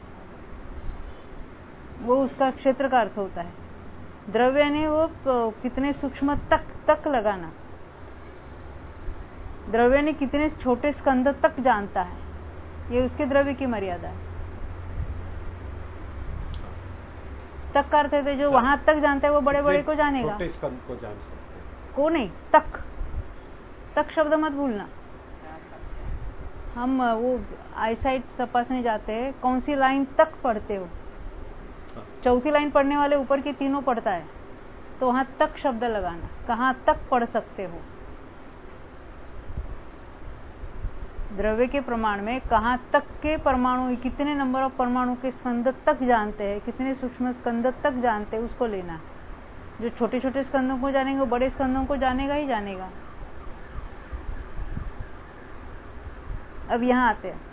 वो उसका क्षेत्र का अर्थ होता है। द्रव्य ने वो कितने सूक्ष्म तक तक लगाना, द्रव्य ने कितने छोटे स्कंद तक जानता है, ये उसके द्रव्य की मर्यादा है। तक का अर्थ है जो वहां तक जानता है वो बड़े बड़े को जानेगा, छोटे स्कंद को जान सकते हैं। को नहीं, तक तक शब्द मत भूलना। हम वो आईसाइट तपासने जाते हैं, कौन सी लाइन तक पढ़ते हो? चौथी लाइन पढ़ने वाले ऊपर की तीनों पढ़ता है, तो वहां तक शब्द लगाना, कहां तक पढ़ सकते हो। द्रव्य के प्रमाण में कहां तक के परमाणु, कितने नंबर ऑफ परमाणु के स्कंद तक जानते हैं, कितने सूक्ष्म स्कंद तक जानते हैं, उसको लेना। जो छोटे छोटे स्कंदों को जानेंगे वो बड़े स्कंदों को जानेगा ही जानेगा। अब यहाँ आते हैं,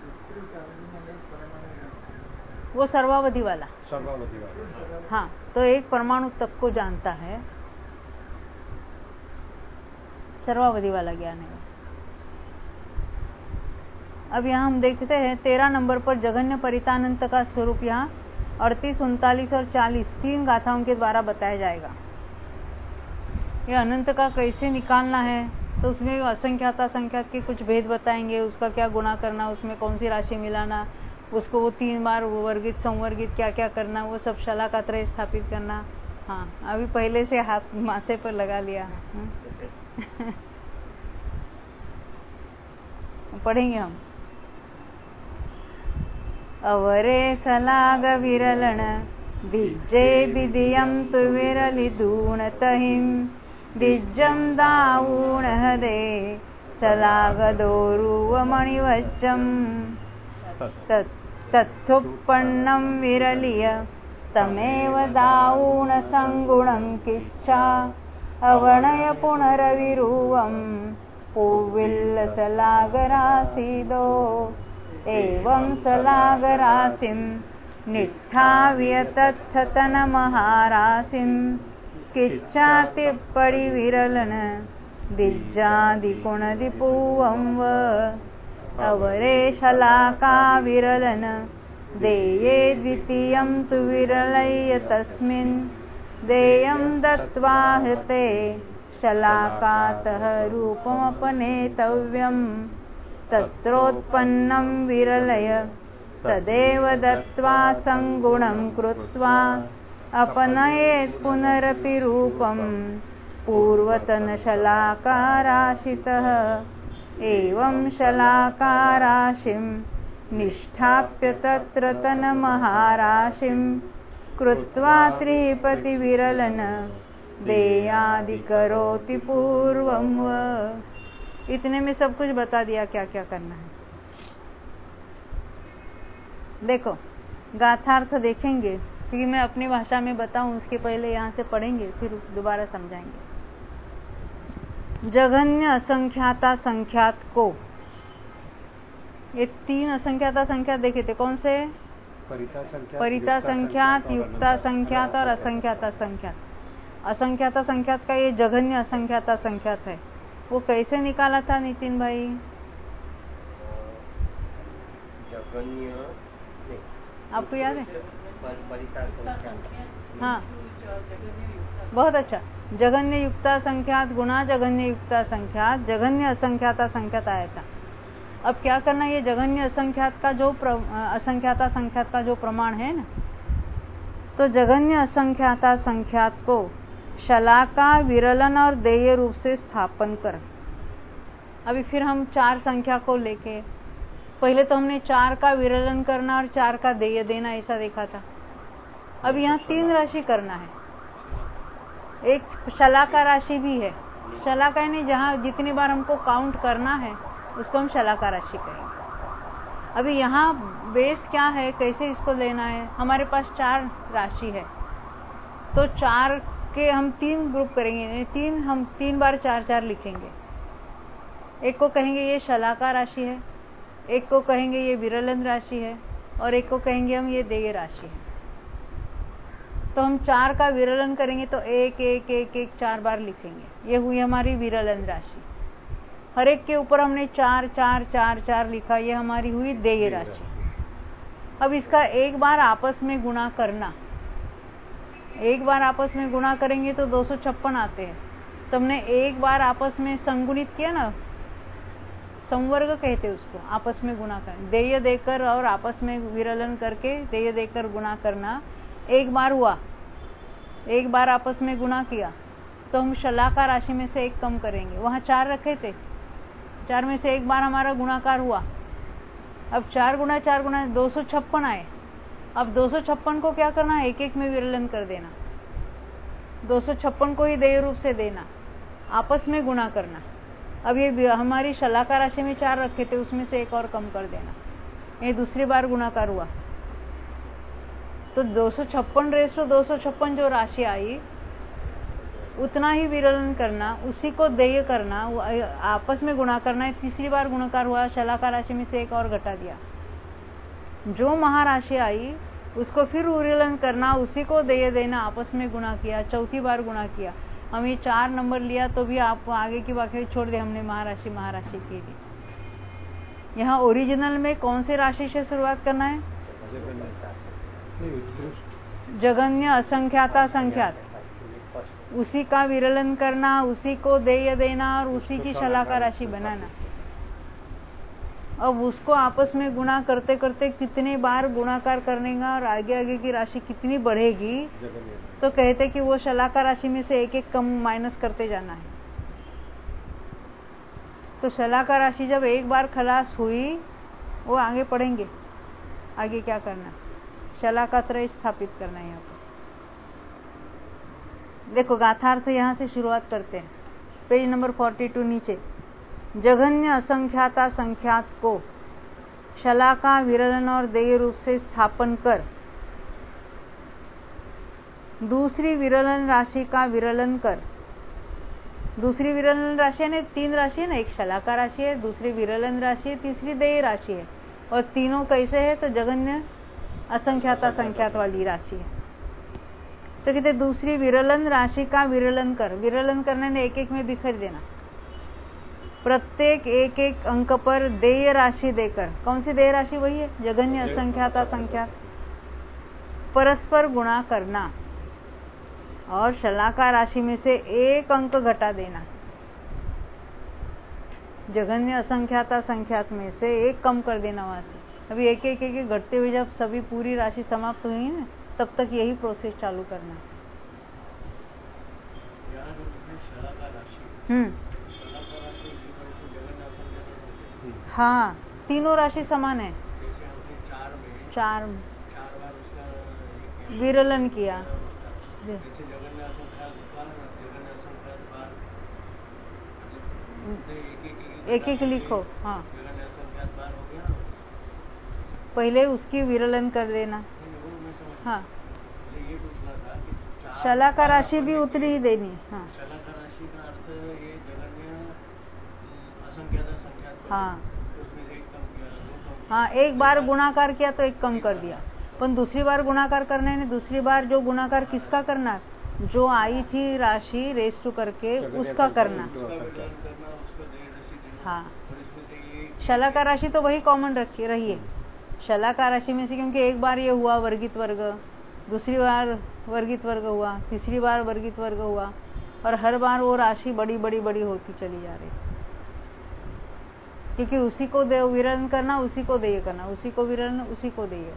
वो सर्वावधि वाला सर्वावधि वाला हाँ, तो एक परमाणु तक को जानता है, सर्वावधि वाला ज्ञान है। अब यहाँ हम देखते हैं तेरह नंबर पर जघन्य परितानंत का स्वरूप यहाँ अड़तीस, उनतालीस और चालीस तीन गाथाओं के द्वारा बताया जाएगा। ये अनंत का कैसे निकालना है, तो उसमें असंख्यात असंख्यात के कुछ भेद बताएंगे, उसका क्या गुणा करना, उसमें कौन सी राशि मिलाना, उसको वो तीन बार वर्गित संवर्गित क्या क्या करना, वो सब शलाकात्रय स्थापित करना। हाँ, अभी पहले से हाथ माथे पर लगा लिया। पढ़ेंगे हम। अवरे सलाग विरलन दिज्जे विदियं तु विरलि दूण तहिं दिज्जं दाऊण हदे सलाग दोरुव मणिवज्जं तत्थुप्पन्नं विरलिय तमेव दाऊण संगुणं किच्छा अवणय पुनरविरुवं पूविल्ल सलागरासीदो एवं सलागरासिं निष्ठाव्यतत्थतन महारासिं किच्चातिप्पडि विरलन दिज्जादिकुणदिपूवं व अवरे शलाका विरलन देये द्वितीयं तु विरलय्य तस्मिन् देयं दत्त्वा हृते शलाकातः रूपमपनेतव्यम् तत्रोत्पन्नं विरलय तदेव दत्त्वा संगुणं कृत्वा अपनयेत् पुनरपि रूपं पूर्वतनशलाकाराशितः एवं शलाकाराशिं निष्ठाप्य तत्र तन्महाराशिं कृत्वा त्रिपतिविरलन देयादि करोति पूर्वं व। इतने में सब कुछ बता दिया क्या क्या करना है। देखो गाथार्थ देखेंगे, क्योंकि मैं अपनी भाषा में बताऊं उसके पहले यहाँ से पढ़ेंगे फिर दोबारा समझाएंगे। जघन्य असंख्याता संख्यात को, ये तीन असंख्याता संख्यात देखे थे, कौन से? परिता संख्यात, परिता संख्यात, युक्ता संख्यात और असंख्याता संख्यात। असंख्याता संख्यात का ये जघन्य असंख्याता संख्यात है। वो कैसे निकाला था नितिन भाई? जघन्य, आपको याद है? परिता संख्यात, हाँ बहुत अच्छा। जघन्य युक्ता संख्यात गुणा जघन्य युक्ता संख्यात, जघन्य असंख्याता संख्यात आया था। अब क्या करना, ये जघन्य असंख्यात का जो असंख्याता संख्यात का जो प्रमाण है ना, तो जघन्य असंख्याता संख्यात को शलाका विरलन और देय रूप से स्थापन कर। अभी फिर हम चार संख्या को लेके, पहले तो हमने चार का विरलन करना और चार का देय देना ऐसा देखा था। अब यहाँ तीन राशि करना है। एक शलाका राशि भी है। शलाका यानी जहाँ जितनी बार हमको काउंट करना है उसको हम शलाका राशि कहेंगे। अभी यहाँ बेस क्या है, कैसे इसको लेना है? हमारे पास चार राशि है, तो चार के हम तीन ग्रुप करेंगे, तीन हम तीन बार चार चार लिखेंगे। एक को कहेंगे ये शलाका राशि है, एक को कहेंगे ये विरलन राशि है, और एक को कहेंगे हम ये देय राशि है। तो हम चार का विरलन करेंगे तो एक एक एक एक चार बार लिखेंगे। ये हुई हमारी विरलन राशि। हर एक के ऊपर हमने चार चार चार चार लिखा, ये हमारी हुई देय राशि। अब इसका एक बार आपस में गुणा करना, एक बार आपस में गुणा करेंगे तो दो सौ छप्पन आते हैं। तो हमने एक बार आपस में संगुणित किया ना, संवर्ग कहते उसको, आपस में गुणा करना, देय देकर और आपस में विरलन करके देय देकर गुणा करना। एक बार हुआ, एक बार आपस में गुणा किया तो हम शलाका राशि में से एक कम करेंगे। वहां चार रखे थे, चार में से एक बार हमारा गुणाकार हुआ। अब चार गुना चार गुना दो सौ छप्पन आए। अब दो सौ छप्पन को क्या करना है, एक एक में विरलन कर देना, दो सौ छप्पन को ही देय रूप से देना, आपस में गुणा करना। अब ये हमारी शलाका राशि में चार रखे थे, उसमें से एक और कम कर देना। ये दूसरी बार गुणाकार हुआ तो दो सौ छप्पन रेस्टो दो सौ छप्पन जो राशि आई उतना ही विरलन करना, उसी को देय करना, आपस में गुणा करना है। तीसरी बार गुणाकार हुआ, शलाका राशि में से एक और घटा दिया। जो महाराशि आई उसको फिर विरलन करना, उसी को देय देना, आपस में गुणा किया, चौथी बार गुणा किया। हम ये चार नंबर लिया तो भी आप आगे की बाकी छोड़ दे, हमने महाराशि महाराशि की दी। यहाँ ओरिजिनल में कौन सी राशि से शुरुआत करना है? जघन्य असंख्याता संख्यात, उसी का विरलन करना, उसी को देय देना और उसी की शलाका राशि बनाना। अब उसको आपस में गुणा करते करते कितने बार गुणाकार करने का और आगे आगे की राशि कितनी बढ़ेगी, तो कहते कि वो शलाका राशि में से एक एक कम माइनस करते जाना है। तो शलाका राशि जब एक बार खलास हुई, वो आगे पढ़ेंगे आगे क्या करना, शलाका त्रय स्थापित करना है। यहाँ पर देखो गाथार्थ यहाँ से शुरुआत करते हैं, पेज नंबर बयालीस नीचे। जघन्य असंख्याता संख्यात को शलाका विरलन और देय रूप से स्थापन कर दूसरी विरलन राशि का विरलन कर। दूसरी विरलन राशि है, तीन राशि है ना, एक शलाका राशि है, दूसरी विरलन राशि है, तीसरी देय राशि है। और तीनों कैसे है, तो जघन्य असंख्याता संख्यात वाली राशि है। तो कहते दूसरी विरलन राशि का विरलन कर। विरलन करने ने एक एक में बिखर देना, प्रत्येक एक एक अंक पर देय राशि देकर। कौन सी देय राशि? वही है जघन्य असंख्याता संख्यात। परस्पर गुणा करना और शलाका राशि में से एक अंक घटा देना। जघन्य असंख्याता संख्यात में से एक कम कर देना वहां से। अभी एक एक एक घटते हुए जब सभी पूरी राशि समाप्त हुई ना, तब तक यही प्रोसेस चालू करना है। हम्म हाँ, तीनों राशि समान है। चार विरलन किया। एक एक लिखो। हाँ, पहले उसकी विरलन कर देना। हाँ, शलाका राशि भी उतनी ही देनी। हाँ शलाका राशि का अर्थ ये जगन्य असंख्यात संख्यात। हाँ उसमें से एक कम किया, दो कम। हाँ, एक बार गुणाकार किया तो एक कम कर दिया, पर दूसरी बार गुणाकार करने ने दूसरी बार जो गुणाकार किसका करना, जो आई थी राशि रेस टू करके उसका करना। हाँ, शलाका राशि तो वही कॉमन रखी रही है शलाका राशि में से, क्योंकि एक बार ये हुआ वर्गित वर्ग, दूसरी बार वर्गित वर्ग हुआ, तीसरी बार वर्गित वर्ग हुआ, और हर बार वो राशि बड़ी बड़ी बड़ी होती चली जा रही, क्योंकि उसी को दे विरलन करना, उसी को देय करना, उसी को विरलन, उसी को देय।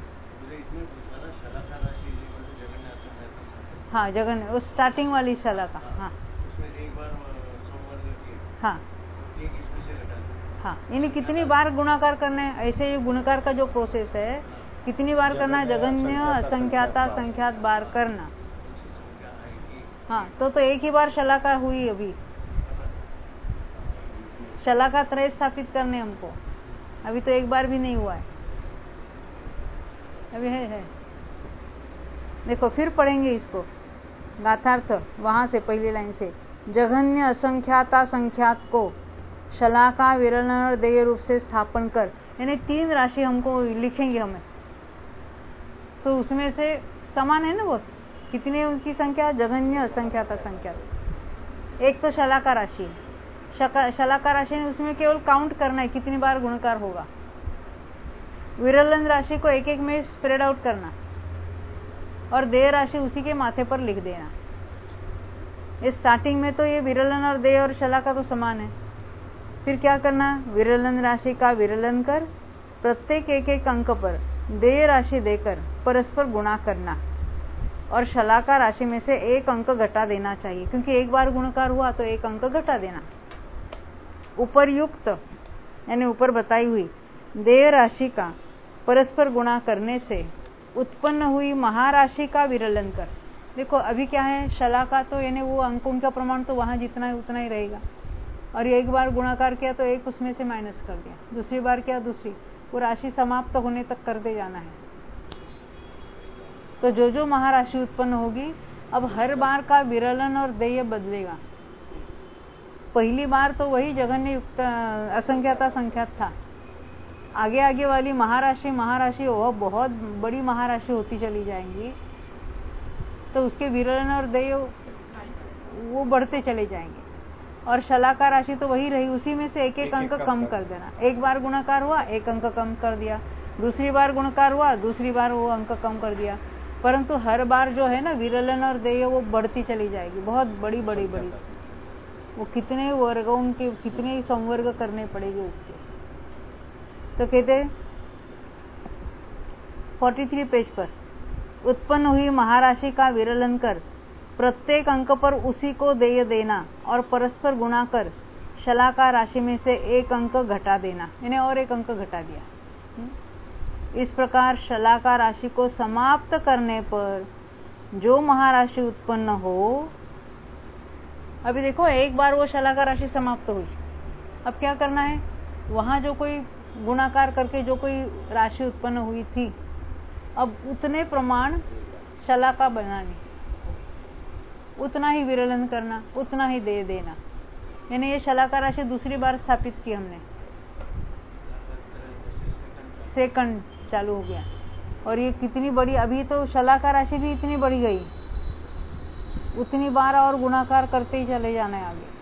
हाँ, जगन वो स्टार्टिंग वाली शलाका। हाँ हाँ हाँ, यानी कितनी बार गुणाकार करना है, ऐसे ये गुणाकार का जो प्रोसेस है कितनी बार करना है, जगन्य असंख्याता संख्यात बार करना। हाँ, तो तो एक ही बार शलाका हुई, अभी शलाका त्रय स्थापित करने हमको, अभी तो एक बार भी नहीं हुआ है, अभी है, है। देखो फिर पढ़ेंगे इसको गाथार्थ वहां से, पहली लाइन से। जघन्य असंख्याता संख्यात को शलाका विरलन और देय रूप से स्थापन कर, यानी तीन राशि हमको लिखेंगे हमें, तो उसमें से समान है ना वो, कितनी है उनकी संख्या, जघन्य असंख्याता संख्यात। एक तो शलाका राशि, शलाका राशि ने उसमें केवल काउंट करना है कितनी बार गुणकार होगा। विरलन राशि को एक एक में स्प्रेड आउट करना, और देय राशि उसी के माथे पर लिख देना। इस स्टार्टिंग में तो ये विरलन और देय और शलाका तो समान है, फिर क्या करना, विरलन राशि का विरलन कर प्रत्येक एक एक अंक पर देय राशि देकर परस्पर गुणा करना, और शलाका राशि में से एक अंक घटा देना चाहिए, क्योंकि एक बार गुणकार हुआ तो एक अंक घटा देना। उपरयुक्त यानी ऊपर बताई हुई देय राशि का परस्पर गुणा करने से उत्पन्न हुई महाराशि का विरलन कर। देखो अभी क्या है, शलाका तो यानी वो अंकों का प्रमाण तो वहां जितना है उतना ही रहेगा, और एक बार गुणाकार किया तो एक उसमें से माइनस कर दिया, दूसरी बार किया दूसरी, वो राशि समाप्त होने तक करते जाना है। तो जो जो महाराशि उत्पन्न होगी, अब हर बार का विरलन और देय बदलेगा। पहली बार तो वही जघन्य युक्त असंख्याता संख्यात था, आगे आगे वाली महाराशि महाराशि वह बहुत बड़ी महाराशि होती चली जाएंगी, तो उसके विरलन और देय वो बढ़ते चले जाएंगे, और शलाका राशि तो वही रही, उसी में से एक एक अंक कम कर देना। एक बार गुणाकार हुआ, एक अंक कम कर दिया, दूसरी बार गुणाकार हुआ, दूसरी बार वो अंक कम कर दिया, परंतु हर बार जो है ना विरलन और देय वो बढ़ती चली जाएगी, बहुत बड़ी बड़ी बड़ी, वो कितने वर्गों के कितने संवर्ग करने पड़ेंगे उसके। तो कहते तैंतालीस पेज पर, उत्पन्न हुई महाराशि का विरलन कर प्रत्येक अंक पर उसी को देय देना, और परस्पर गुणा कर शलाका राशि में से एक अंक घटा देना, इन्हें और एक अंक घटा दिया। इस प्रकार शलाका राशि को समाप्त करने पर जो महाराशि उत्पन्न हो, अभी देखो एक बार वो शलाका राशि समाप्त हुई, अब क्या करना है, वहां जो कोई गुणाकार करके जो कोई राशि उत्पन्न हुई थी, अब उतने प्रमाण शलाका बनानी, उतना ही विरलन करना, उतना ही दे देना। यानी ये शलाका राशि दूसरी बार स्थापित की हमने, सेकंड चालू हो गया, और ये कितनी बड़ी, अभी तो शलाका राशि भी इतनी बढ़ी गई, उतनी बार और गुणाकार करते ही चले जाना है आगे।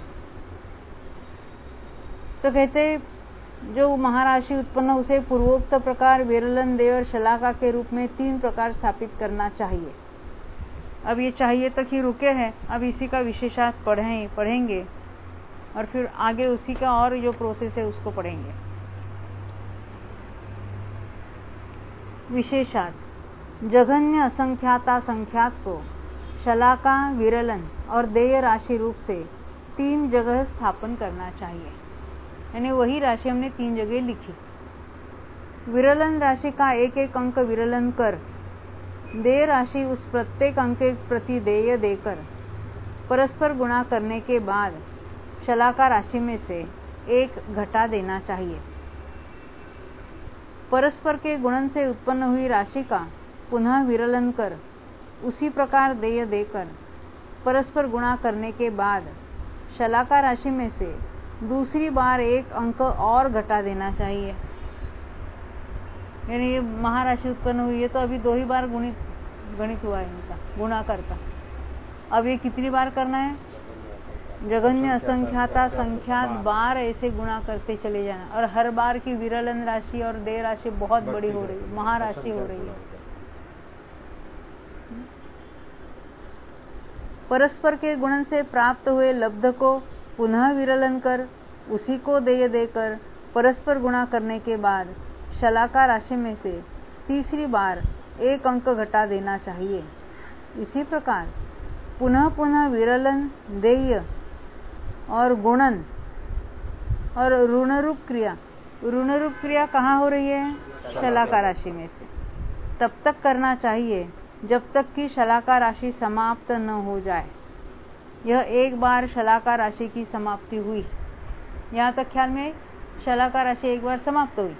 तो कहते जो महाराशि उत्पन्न उसे पूर्वोक्त प्रकार विरलन देय और शलाका के रूप में तीन प्रकार स्थापित करना चाहिए। अब ये चाहिए तक ही रुके हैं, अब इसी का विशेषार्थ पढ़ें पढ़ेंगे और फिर आगे उसी का और जो प्रोसेस है उसको पढ़ेंगे। विशेषार्थ जघन्य असंख्याता संख्यात को शलाका, विरलन और देय राशि रूप से तीन जगह स्थापन करना चाहिए। यानी वही राशि हमने तीन जगह लिखी। विरलन राशि का एक एक अंक विरलन कर देय राशि उस प्रत्येक अंक के प्रति देय देकर परस्पर गुणा करने के बाद शलाका राशि में से एक घटा देना चाहिए। परस्पर के गुणन से उत्पन्न हुई राशि का पुनः विरलन कर उसी प्रकार देय देकर परस्पर गुणा करने के बाद शलाका राशि में से दूसरी बार एक अंक और घटा देना चाहिए। यानी ये महाराशि उत्पन्न हुई है तो अभी दो ही बार गुणित गणित हुआ है इनका गुणा करता। अब ये कितनी बार करना है? जघन्य असंख्याता संख्यात बार ऐसे गुणा करते चले जाना और हर बार की विरलन राशि और देय राशि बहुत बड़ी हो रही है, महाराशि हो रही है। परस्पर के गुणन से प्राप्त हुए लब्ध को पुनः विरलन कर उसी को देय देकर परस्पर गुणा करने के बाद शलाका राशि में से तीसरी बार एक अंक घटा देना चाहिए। इसी प्रकार पुनः पुनः विरलन, देय और गुणन और ऋणरूप क्रिया, ऋणरूप क्रिया कहाँ हो रही है? शलाका राशि में से तब तक करना चाहिए जब तक कि शलाका राशि समाप्त न हो जाए। यह एक बार शलाका राशि की समाप्ति हुई, यहाँ तक ख्याल में शलाका राशि एक बार समाप्त हुई।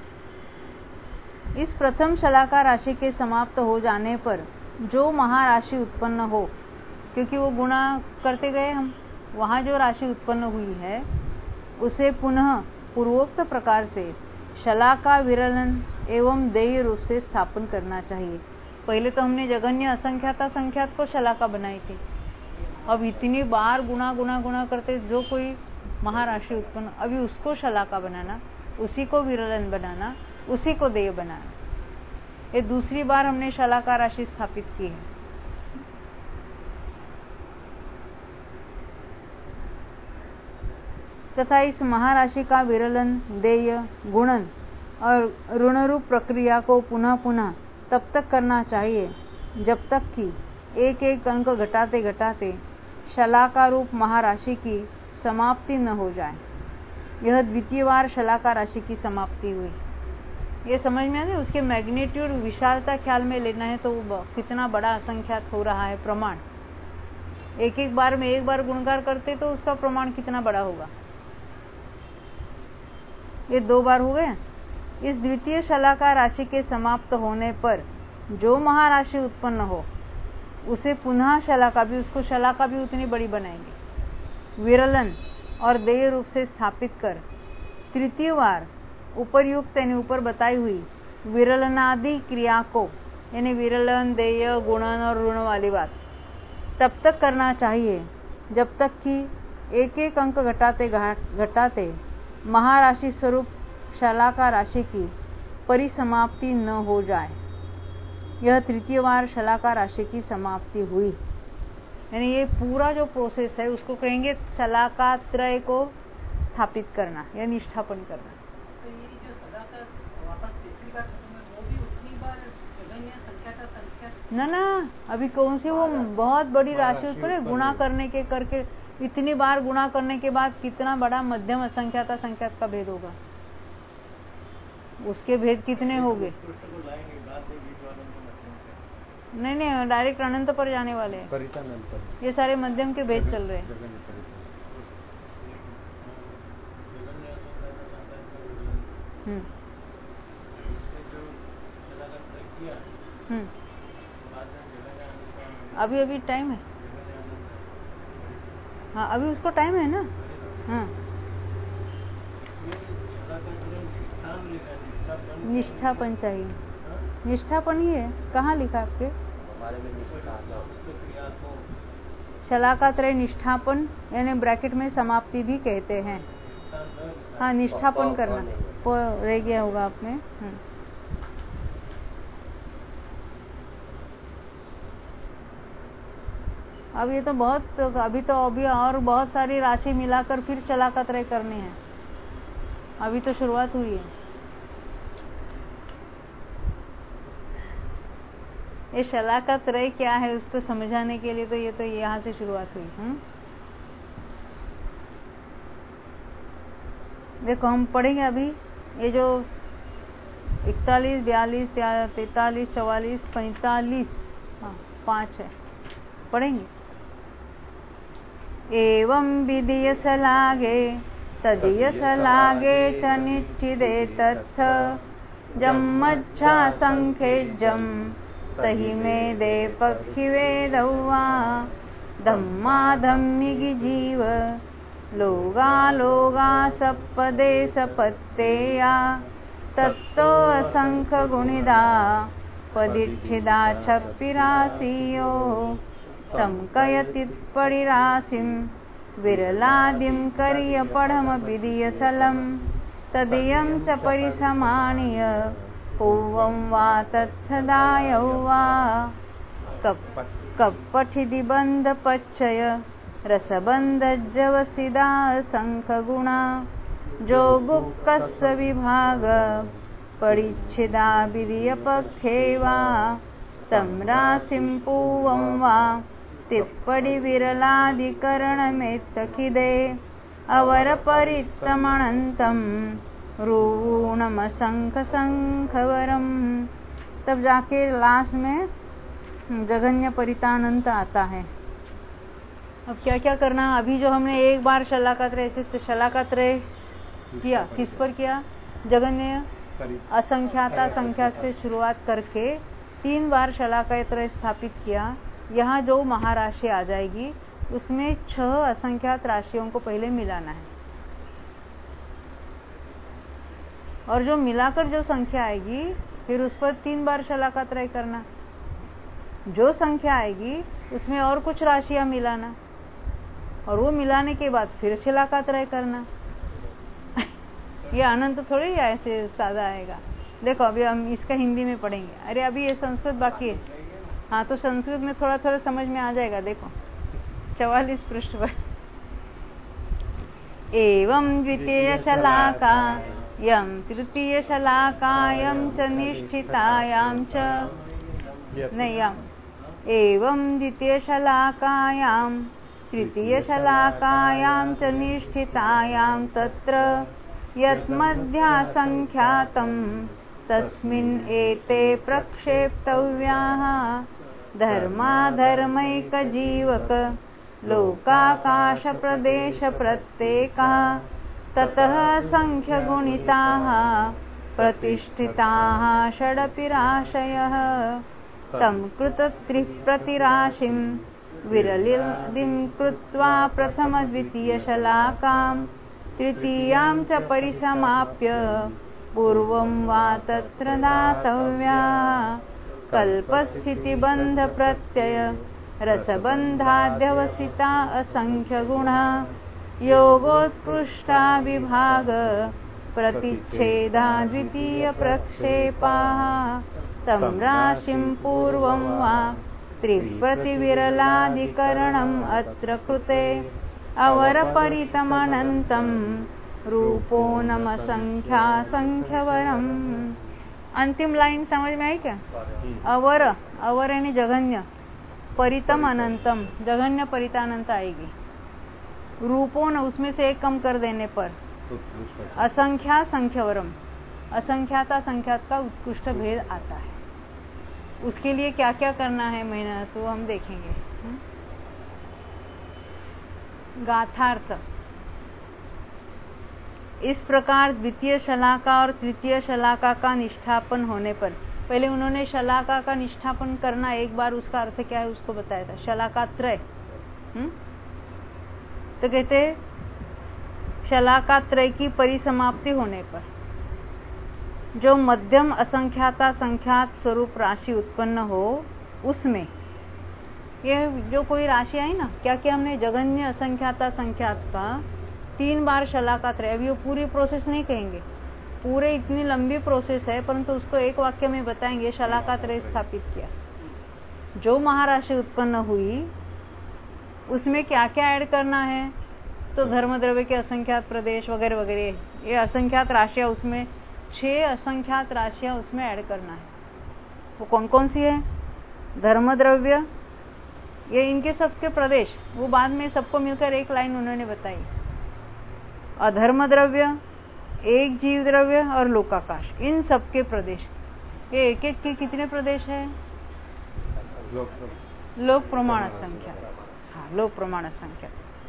इस प्रथम शलाका राशि के समाप्त हो जाने पर जो महाराशि उत्पन्न हो, क्योंकि वो गुणा करते गए हम, वहाँ जो राशि उत्पन्न हुई है उसे पुनः पूर्वोक्त प्रकार से शलाका, विरलन एवं देय रूप से स्थापन करना चाहिए। पहले तो हमने जघन्य असंख्याता संख्यात को शलाका बनाई थी, अब इतनी बार गुणा गुणा गुणा करते जो कोई महाराशि उत्पन्न, अभी उसको शलाका बनाना, उसी को विरलन बनाना, उसी को देय बनाना। ये दूसरी बार हमने शलाका राशि स्थापित की है। तथा इस महाराशि का विरलन, देय, गुणन और ऋणरूप प्रक्रिया को पुनः पुनः तब तक करना चाहिए जब तक कि एक एक अंक घटाते घटाते शलाका रूप महाराशि की समाप्ति न हो जाए। यह द्वितीय बार शलाका राशि की समाप्ति हुई। ये समझ में आए? उसके मैग्नीट्यूड, विशालता ख्याल में लेना है तो वो कितना बड़ा असंख्यात हो रहा है प्रमाण। एक एक बार में एक बार गुणकार करते तो उसका प्रमाण कितना बड़ा होगा। ये दो बार हो गए। इस द्वितीय शलाका राशि के समाप्त होने पर जो महाराशि उत्पन्न हो उसे पुनः शलाका भी, उसको शलाका भी उतनी बड़ी बनाएंगे, विरलन और देय रूप से स्थापित कर तृतीय बार उपर्युक्त यानी ऊपर बताई हुई विरलनादि क्रिया को, यानी विरलन, देय, गुणन और ऋण वाली बात तब तक करना चाहिए जब तक कि एक एक अंक घटाते घटाते महाराशि स्वरूप शलाका राशि की परिसमाप्ति न हो जाए। यह तृतीय बार शलाका राशि की समाप्ति हुई। यानी ये पूरा जो प्रोसेस है उसको कहेंगे शलाका त्रय को स्थापित करना या निष्ठापन करना। तो ये जो शलाका वापस तीसरी बार वो भी उतनी बार जघन्य संख्याता संख्या ना ना, अभी कौन सी वो बहुत बड़ी राशि उत्पन्न गुणा करने के करके इतनी बार गुणा करने के बाद कितना बड़ा मध्यम असंख्याता संख्यात का भेद होगा, उसके भेद कितने होंगे? नहीं नहीं, डायरेक्ट अनंत पर जाने वाले हैं। ये सारे मध्यम के भेद चल रहे हैं। हम्म हम्म अभी अभी टाइम है। हाँ अभी उसको टाइम है ना। हाँ निष्ठापन चाहिए, निष्ठापन ही है। कहाँ लिखा आपके? शलाका त्रय निष्ठापन यानी ब्रैकेट में समाप्ति भी कहते हैं। हाँ निष्ठापन करना वो रह गया होगा आप में। अब ये तो बहुत, अभी तो अभी और बहुत सारी राशि मिलाकर फिर शलाका त्रय करनी है। अभी तो शुरुआत हुई है। ये शलाका त्रय क्या है उसको समझाने के लिए तो ये तो यहाँ से शुरुआत हुई। हम्म देखो हम पढ़ेंगे अभी ये जो इकतालीस, बयालीस, तैतालीस, चौवालीस, पैंतालीस, हाँ पांच है, पढ़ेंगे। एवं विधिय सलागे तदीय सलागे च निश्चिदे तत्थ जम्मच्छा संख्ये जम तहि में दे पक्षी वेदवा धम्मा धम्मिगी जीव लोगा लोगा सपदे सपत्तेया तत्तो असंख्य गुणिदा पदिच्छिदा छप्पिरासियो तम कयतिपरिरासिं विरलादिं करिय पढ़म विधियसलं तदीयं च परिसमानीय पूर्वं वा तत्थदायौ वा कपठिदिबन्ध पच्चय रसबन्धज्जवसिदा संखगुणा जो गुक्कस्य विभाग परिच्छिदा विधियपक्षे वा तं राशिं पूवं वा तिप्पडि विरलाधिकरणमेत्तखिदे अवरपरित्तमनन्तं रूणमसंख संखवरम। तब जाके लास्ट में जघन्य परितानंत आता है। अब क्या क्या करना, अभी जो हमने एक बार शलाका त्रय से शलाका त्रय किया, किस पर किया, जघन्य असंख्याता संख्या से शुरुआत करके तीन बार शलाका त्रय स्थापित किया। यहाँ जो महाराशि आ जाएगी उसमें छह असंख्यात राशियों को पहले मिलाना है और जो मिलाकर जो संख्या आएगी फिर उस पर तीन बार शलाका त्रय करना। जो संख्या आएगी उसमें और कुछ राशियां मिलाना और वो मिलाने के बाद फिर शलाका त्रय करना। ये अनंत थोड़ी ऐसे सादा आएगा। देखो अभी हम इसका हिंदी में पढ़ेंगे। अरे अभी ये संस्कृत बाकी है। हाँ तो संस्कृत में थोड़ा थोड़ा समझ में आ जाएगा। देखो चौवालीस पृष्ठ पर एवं द्वितीय शलाका यम तृतीय शलाकायं च निष्ठितायां च नहीं यम एवं द्वितीय शलाकायां तृतीय शलाकायां च निष्ठितायां तत्र यत् मध्या संख्यातं तस्मिन् एते प्रक्षेप्तव्याः धर्माधर्मैकजीवक लोकाकाश प्रदेश प्रत्येकः ततः संख्यगुणिताः प्रतिष्ठिताः षडपि राशयः तं कृतत्रिप्रतिराशिं विरलिदिं कृत्वा प्रथम द्वितीय शलाकां तृतीयां च परिसमाप्य पूर्वं वा तत्र दातव्या कल्पस्थितिबन्ध प्रत्यय रसबन्धाद्यवसिता असंख्यगुणा योगोत्कृष्टा विभाग प्रतिच्छेदा द्वितीय प्रक्षेपाः तं राशिं पूर्वं वा त्रिप्रतिविरलाधिकरणम् अत्र कृते अवरपरितमनन्तं रूपो नम संख्या संख्यवरम। अंतिम लाइन समझ में आई क्या? अवर, अवर यानी जघन्य, परितम अनंतम, जघन्य परितानंत आएगी। रूपों न उसमें से एक कम कर देने पर असंख्या संख्यवरम, असंख्याता संख्यात का उत्कृष्ट भेद आता है। उसके लिए क्या क्या करना है मेहनत तो हम देखेंगे। गाथार्थ इस प्रकार द्वितीय शलाका और तृतीय शलाका का निष्ठापन होने पर, पहले उन्होंने शलाका का निष्ठापन करना एक बार, उसका अर्थ क्या है उसको बताया था, शलाका त्रय। तो कहते शलाका त्रय की परिसमाप्ति होने पर जो मध्यम असंख्याता संख्यात स्वरूप राशि उत्पन्न हो, उसमें यह जो कोई राशि आई ना, क्या क्या हमने जघन्य असंख्याता संख्यात का तीन बार शलाका त्रय, अभी वो पूरी प्रोसेस नहीं कहेंगे, पूरे इतनी लंबी प्रोसेस है, परंतु उसको एक वाक्य में बताएंगे। शलाका त्रय स्थापित किया, जो महाराशि उत्पन्न हुई उसमें क्या क्या ऐड करना है, तो धर्म द्रव्य के असंख्यात प्रदेश वगैरह वगैरह, ये असंख्यात राशियां, उसमें छह असंख्यात राशियां उसमें ऐड करना है। वो कौन कौन सी है? धर्म द्रव्य, ये इनके सबके प्रदेश, वो बाद में सबको मिलकर एक लाइन उन्होंने बताई। अधर्म द्रव्य, एक जीव द्रव्य और लोकाकाश, इन सबके प्रदेश। ये एक एक के कितने प्रदेश है? लोक प्रमाण संख्या। हाँ, लोक प्रमाण संख्या।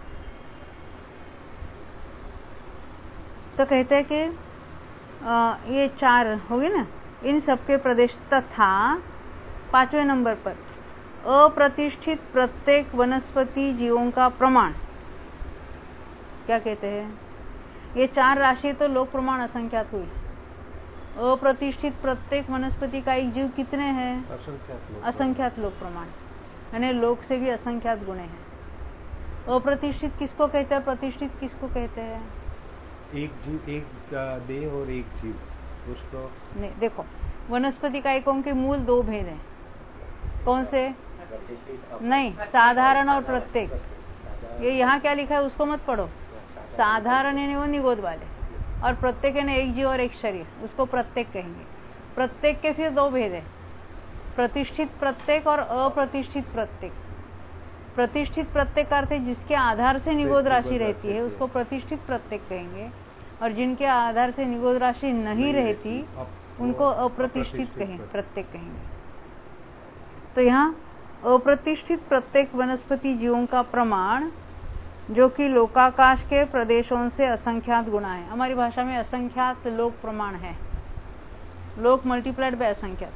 तो कहते हैं कि आ, ये चार हो गए ना, इन सबके प्रदेश तथा पांचवें नंबर पर अप्रतिष्ठित प्रत्येक वनस्पति जीवों का प्रमाण। क्या कहते हैं? ये चार राशि तो लोक प्रमाण असंख्यात हुई। अप्रतिष्ठित प्रत्येक वनस्पति का एक जीव कितने हैं? असंख्यात लोक प्रमाण, यानी लोक से भी असंख्यात गुणे हैं। अप्रतिष्ठित किसको कहते हैं? प्रतिष्ठित किसको कहते हैं? एक जीव, एक देह और एक जीव, उसको नहीं। देखो, वनस्पति का एकों के मूल दो भेद हैं। कौन से? नहीं, साधारण और प्रत्येक। ये यहाँ क्या लिखा है उसको मत पढ़ो। साधारण यानी वो निगोद वाले, और प्रत्येक यानी एक जीव और एक शरीर, उसको प्रत्येक कहेंगे। प्रत्येक के फिर दो भेद है, प्रतिष्ठित प्रत्येक और अप्रतिष्ठित प्रत्येक। प्रतिष्ठित प्रत्येक का अर्थ है जिसके आधार से निगोद राशि रहती है, उसको प्रतिष्ठित प्रत्येक कहेंगे। और जिनके आधार से निगोद राशि नहीं रहती, उनको अप्रतिष्ठित कहेंगे, प्रत्येक कहेंगे। तो यहाँ अप्रतिष्ठित प्रत्येक वनस्पति जीवों का प्रमाण, जो कि लोकाकाश के प्रदेशों से असंख्यात गुना है। हमारी भाषा में असंख्यात लोक प्रमाण है, लोक मल्टीप्लाइड बाय असंख्यात।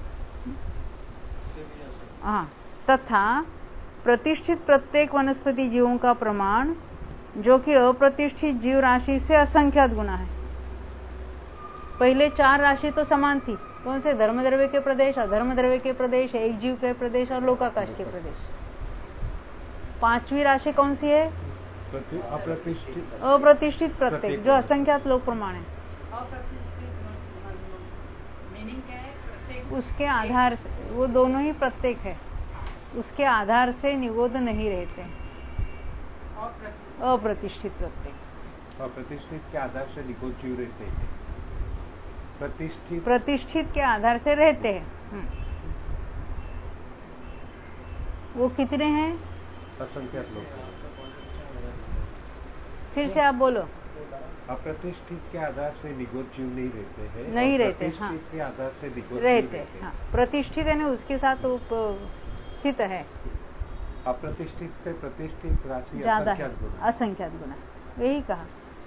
हाँ, तथा प्रतिष्ठित प्रत्येक वनस्पति जीवों का प्रमाण, जो कि अप्रतिष्ठित जीव राशि से असंख्यात गुना है। पहले चार राशि तो समान थी। कौन से? धर्म द्रव्य के प्रदेश, अधर्म द्रव्य के प्रदेश, एक जीव के प्रदेश और लोकाकाश के प्रदेश। पांचवी राशि कौन सी है? अप्रतिष्ठित अप्रतिष्ठित प्रत्येक, जो असंख्यात लोक प्रमाण है। उसके आधार से, वो दोनों ही प्रत्येक है, उसके आधार से निगोद नहीं रहते। अप्रतिष्ठित प्रत्येक। अप्रतिष्ठित के आधार से निगोद जीव रहते हैं। प्रतिष्ठित प्रतिष्ठित के आधार से रहते हैं। वो कितने हैं? असंख्यात लोग। फिर से आप बोलो। अप्रतिष्ठित के आधार से निगोद जीव नहीं रहते हैं। नहीं रहते। प्रतिष्ठित हाँ, के आधार से निगोद रहते हैं। हाँ, प्रतिष्ठित है ना, उसके साथ वो स्थित है। अप्रतिष्ठित से प्रतिष्ठित राशि ज्यादा है, असंख्यात गुना। यही कहा।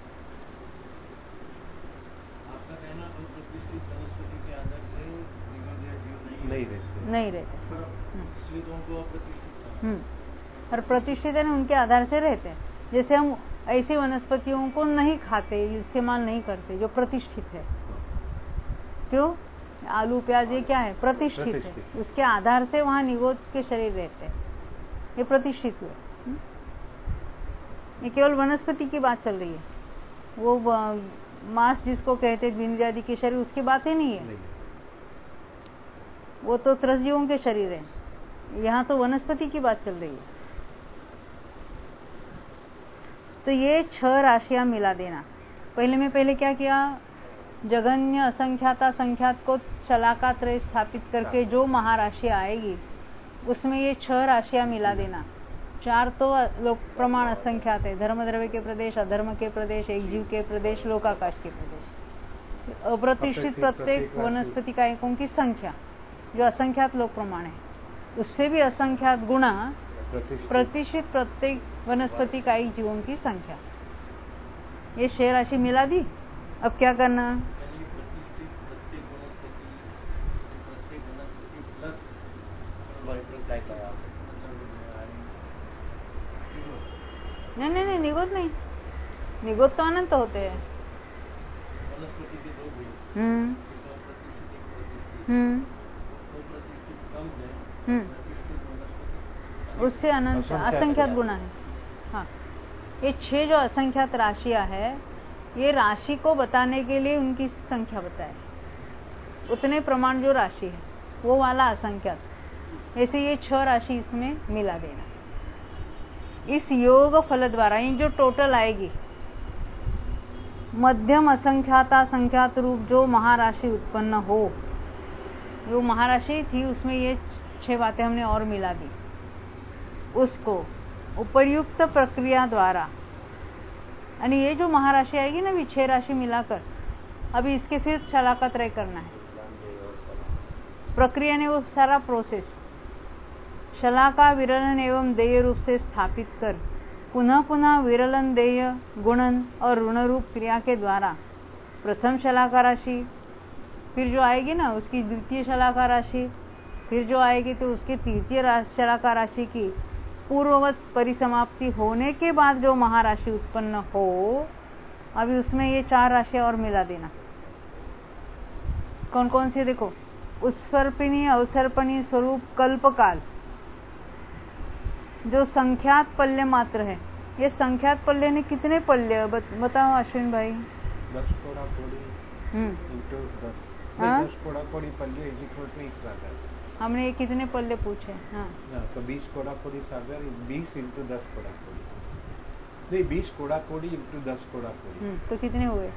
आपका कहना अप्रतिष्ठित वनस्पति के आधार से निगोद या जीव नहीं रहते नहीं रहते, इसलिए तो उनको अप्रतिष्ठित। हम्म और प्रतिष्ठित है ना, उनके आधार से रहते हैं। जैसे हम ऐसी वनस्पतियों को नहीं खाते, इस्तेमाल नहीं करते जो प्रतिष्ठित है। क्यों? आलू प्याज ये क्या है? प्रतिष्ठित है, उसके आधार से वहां निगोद के शरीर रहते हैं, ये प्रतिष्ठित हुए। ये केवल वनस्पति की बात चल रही है। वो मांस जिसको कहते हैं द्विज आदि के शरीर, उसकी बात ही नहीं है। नहीं। वो तो त्रसजीवों के शरीर है, यहाँ तो वनस्पति की बात चल रही है। तो ये छह राशियां मिला देना। पहले में पहले क्या किया? जगन्य असंख्याता संख्यात को शलाका त्रय स्थापित करके जो महाराशि आएगी उसमें ये छह राशियां मिला देना। चार तो लोक प्रमाण असंख्यात है, धर्म द्रव्य के प्रदेश, अधर्म के प्रदेश, एक जीव के प्रदेश, लोकाकाश के प्रदेश। अप्रतिष्ठित प्रत्येक वनस्पति का एकों की संख्या जो असंख्यात लोक प्रमाण है, उससे भी असंख्यात गुणा प्रतिष्ठित प्रत्येक वनस्पति का एक जीवों की संख्या। ये छह राशि मिला दी। अब क्या करना? नहीं नहीं नहीं, निगोद नहीं, निगोद तो अनंत होते हैं। हम्म हम्म हम्म उससे अनंत असंख्यात गुना है। हाँ, ये छह जो असंख्यात राशियां है, ये राशि को बताने के लिए उनकी संख्या बताए, उतने प्रमाण जो राशि है वो वाला असंख्यात। ऐसे ये छह राशि इसमें मिला देना। इस योग फल द्वारा ये जो टोटल आएगी मध्यम असंख्याता संख्यात रूप जो महाराशि उत्पन्न हो, जो महाराशि थी उसमें ये छह बातें हमने और मिला दी, उसको उपयुक्त प्रक्रिया द्वारा, यानी ये जो महाराशि आएगी ना, भी छह राशि मिलाकर, अभी इसके फिर शलाकात्रय करना है। प्रक्रिया ने वो सारा प्रोसेस शलाका विरलन एवं देय रूप से स्थापित कर पुनः पुनः विरलन देय गुणन और ऋण रूप क्रिया के द्वारा प्रथम शलाका राशि, फिर जो आएगी ना उसकी द्वितीय शलाका राशि, फिर जो आएगी तो उसकी तृतीय शलाका राशि की पूर्ववत परिसमाप्ति होने के बाद जो महाराशि उत्पन्न हो, अभी उसमें ये चार राशियां और मिला देना। कौन कौन से? देखो, उत्सर्पिणी अवसर्पणी स्वरूप कल्पकाल जो संख्यात पल्य मात्र है। ये संख्यात पल्य ने कितने पल्य बताओ अश्विन भाई? दस कोड़ा कोड़ी इंटू दस, दस कोड़ा कोड़ी पल्य इज इक्वल टू एक सागर। हमने ये कितने पल्य पूछे? हाँ, तो बीस कोड़ा कोड़ी सागर, बीस इंटू दस कोड़ा कोड़ी, नहीं बीस कोड़ा कोड़ी इंटू दस कोड़ा कोड़ी, तो कितने हुए?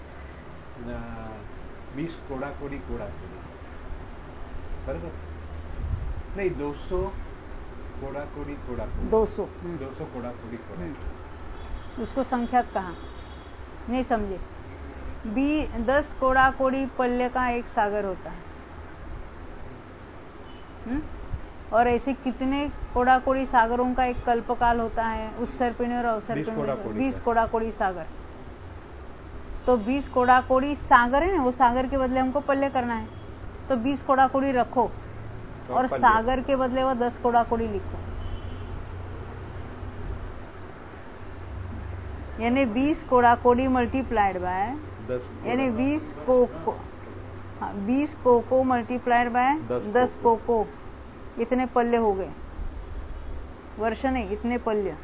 बीस कोड़ा कोड़ी कोड़ा कोड़ी, बराबर? नहीं, दो सौ कोड़ा कोड़ी कोड़ा कोड़ी, दो सौ दो सौ कोड़ा कोड़ी कोड़ा। उसको संख्यात कहा? नहीं समझे? बी दस कोड़ा कोड़ी पल्य का एक सागर होता है। हुँ? और ऐसे कितने कोड़ा कोड़ी सागरों का एक कल्पकाल होता है? उत्सर्पिणी और अवसर्पिणी बीस कोड़ा कोड़ी सागर। तो बीस कोड़ा कोड़ी सागर है ना, वो सागर के बदले हमको पल्य करना है, तो बीस कोड़ा कोड़ी रखो तो और सागर के बदले वो दस कोड़ा कोड़ी लिखो, यानी बीस कोड़ा कोड़ी मल्टीप्लाइड बाय यानी बीस को, को हाँ, बीस कोको मल्टीप्लाइड बाय दस कोको, इतने पल्य हो गए। वर्ष नहीं, इतने पल्य।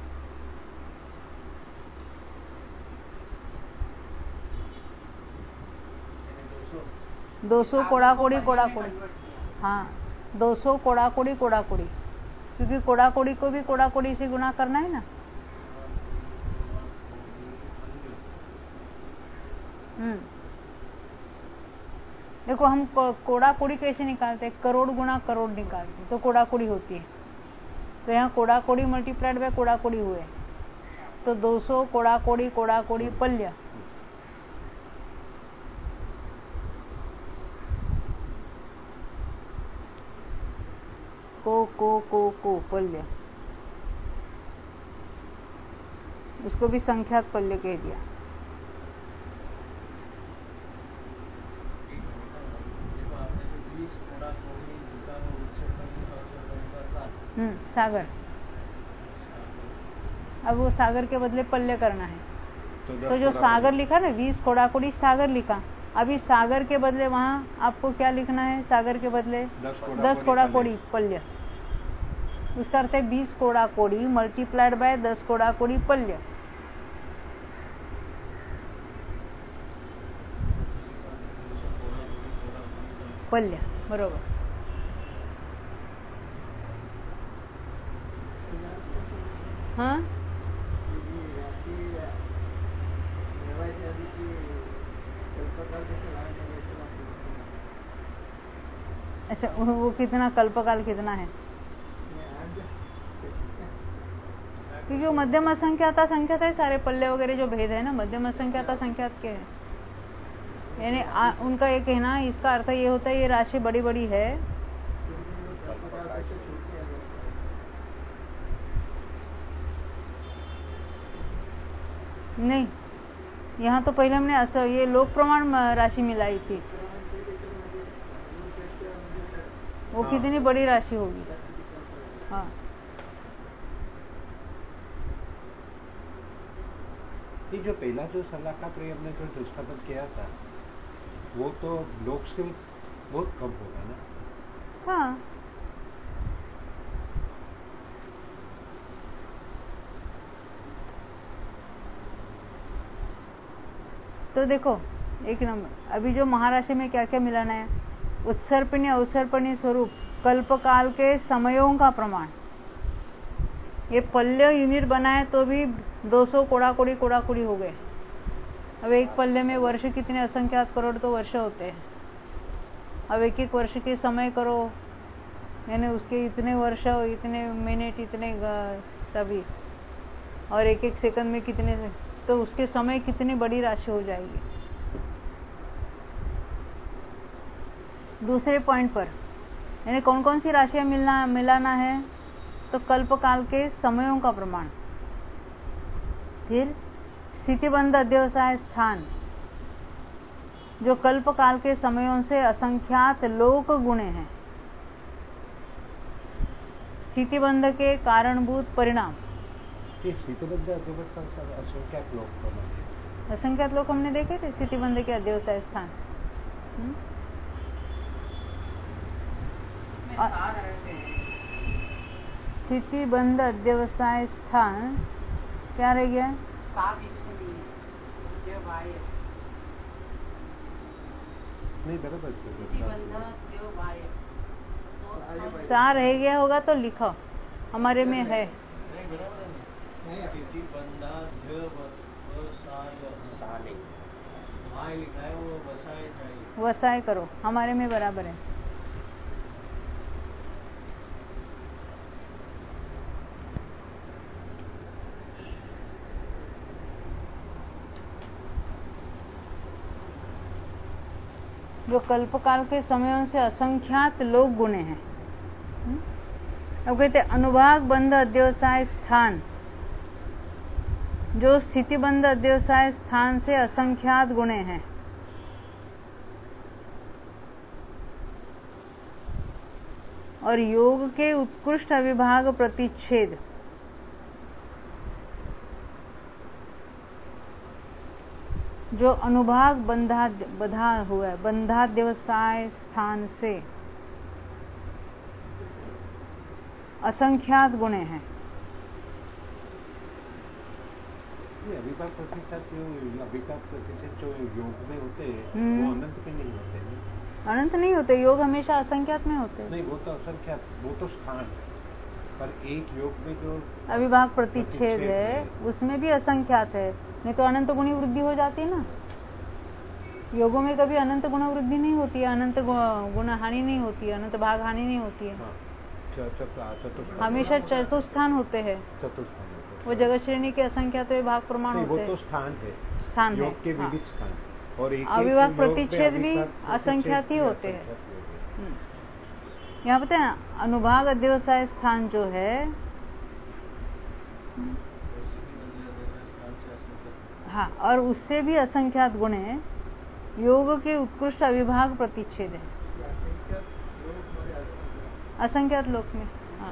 दो सौ कोड़ा कोड़ी कोड़ा कोड़ी, हाँ दो सौ कोड़ा कोड़ी कोड़ा कोड़ी, क्योंकि कोड़ा कोड़ी को भी कोड़ा कोड़ी से गुना करना है ना। हम्म देखो, हम कोड़ा कोड़ी कैसे निकालते हैं? करोड़ गुना करोड़ निकालते हैं तो कोड़ा कोड़ी होती है। तो यहाँ कोड़ा कोड़ी मल्टीप्लाइड बाय कोड़ा कोड़ी हुए, तो दो सौ कोड़ा कोड़ी कोड़ा कोड़ी पल्य। को को को को पल्य, उसको भी संख्यात पल्य कह दिया। हम्म सागर, अब वो सागर के बदले पल्य करना है, तो, तो जो सागर लिखा ना, बीस कोड़ा कोड़ी सागर लिखा, अभी सागर के बदले वहाँ आपको क्या लिखना है? सागर के बदले दस कोड़ा कोड़ी पल्य। उसका अर्थ है बीस कोड़ा कोड़ी मल्टीप्लाइड बाय दस कोड़ा कोड़ी पल्य। पल्य बरोबर। हाँ, अच्छा, वो कितना कल्पकाल कितना है? क्योंकि वो मध्यम असंख्याता संख्यात है, सारे पल्ले वगैरह जो भेद है ना, मध्यम असंख्याता संख्यात के है। यानी उनका ये कहना, इसका अर्थ ये होता है ये राशि बड़ी बड़ी है, नहीं, यहाँ तो पहले हमने असर ये लोक प्रमाण राशि मिलाई थी, वो हाँ। कितनी बड़ी राशि होगी? हाँ, ये जो पहला जो शलाकात्रय हमने जो दृष्टापन किया था, वो तो लोक से बहुत कम होगा ना? हाँ, तो देखो एक नंबर, अभी जो महाराशि में क्या क्या मिलाना है? उत्सर्पिणी अवसर्पणी स्वरूप कल्पकाल के समयों का प्रमाण, ये पल्ले यूनिट बनाए तो भी दो सौ कोड़ा कोड़ी कोड़ा कोड़ी हो गए। अब एक पल्ले में वर्ष कितने असंख्यात करोड़ तो वर्ष होते हैं। अब एक एक वर्ष के समय करो, यानी उसके इतने वर्ष, इतने मिनट, इतने तभी, और एक एक सेकंड में कितने, तो उसके समय कितनी बड़ी राशि हो जाएगी। दूसरे पॉइंट पर यानी कौन कौन सी राशियां मिलना मिलाना है, तो कल्प काल के समयों का प्रमाण, फिर स्थितिबंध अध्यवसाय स्थान, जो कल्प काल के समयों से असंख्यात लोक गुणे हैं, स्थितिबंध के कारणभूत परिणाम। स्थितिबंध असंख्यात लोक, असंख्यात लोक हमने देखे थे स्थितिबंध के अध्यवसाय स्थान। स्थितिबंध अध्यवसाय स्थान क्या रह गया? नहीं बराबर, सा रह गया होगा तो लिखो, हमारे में है। वसाय करो, हमारे में बराबर है। जो कल्पकाल के समयों से असंख्यात लोक गुणे हैं। अब कहते अनुभाग बंध अध्यवसाय स्थान, जो स्थितिबंध अध्यवसाय स्थान से असंख्यात गुणे हैं। और योग के उत्कृष्ट अविभाग प्रतिच्छेद, जो अनुभाग बंधा बधा हुआ है, बंधाध्यवसाय स्थान से असंख्यात गुणे हैं। अविभाग प्रतिशत जो अविभाग प्रतिशत जो योग में होते हैं वो अनंत के नहीं होते हैं। अनंत नहीं होते, योग हमेशा असंख्यात में होते हैं। नहीं, वो तो असंख्यात, वो तो स्थान है, पर एक योग में जो अविभाग प्रतिच्छेद है उसमें भी असंख्यात है, नहीं तो अनंत गुणी वृद्धि हो जाती है ना। योगों में कभी अनंत गुण वृद्धि नहीं होती है, अनंत गुण हानि नहीं होती है, अनंत भाग हानि नहीं होती है। हाँ, हमेशा चतुस्थान होते हैं। चतुस्थान वो जगत श्रेणी के असंख्यात भाग प्रमाण होते हैं। वो तो स्थान है, स्थान योग है, के हाँ। विविध स्थान, और एक अविभाग प्रतिच्छेद भी असंख्यात ही होते हैं। यहाँ पता है अनुभाग अध्यवसाय स्थान जो है, हाँ, और उससे भी असंख्यात गुण है। योग के उत्कृष्ट अविभाग प्रतिच्छेद है असंख्यात लोक में, हाँ।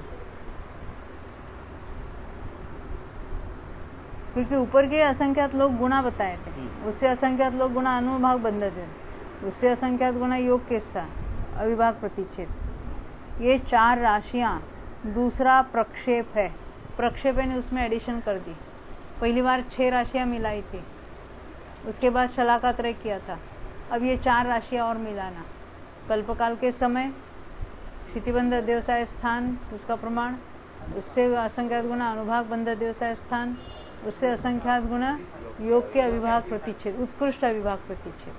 क्योंकि ऊपर के असंख्यात लोग गुणा बताए थे, उससे असंख्यात लोग गुणा अनुभाग बंध थे, उससे असंख्यात गुणा योग के साथ अविभाग प्रतिच्छेद। ये चार राशियां दूसरा प्रक्षेप है। प्रक्षेप ने उसमें एडिशन कर दी। पहली बार छह राशियां मिलाई थी, उसके बाद शलाकात्रय किया था। अब ये चार राशियां और मिलाना, कल्पकाल के समय, स्थितिबंध अध्यवसाय स्थान उसका प्रमाण, उससे असंख्यात गुणा अनुभाग बंध अध्यवसाय स्थान, उससे असंख्यात गुणा योग के अविभाग प्रतिच्छेद, उत्कृष्ट अविभाग प्रतिच्छेद।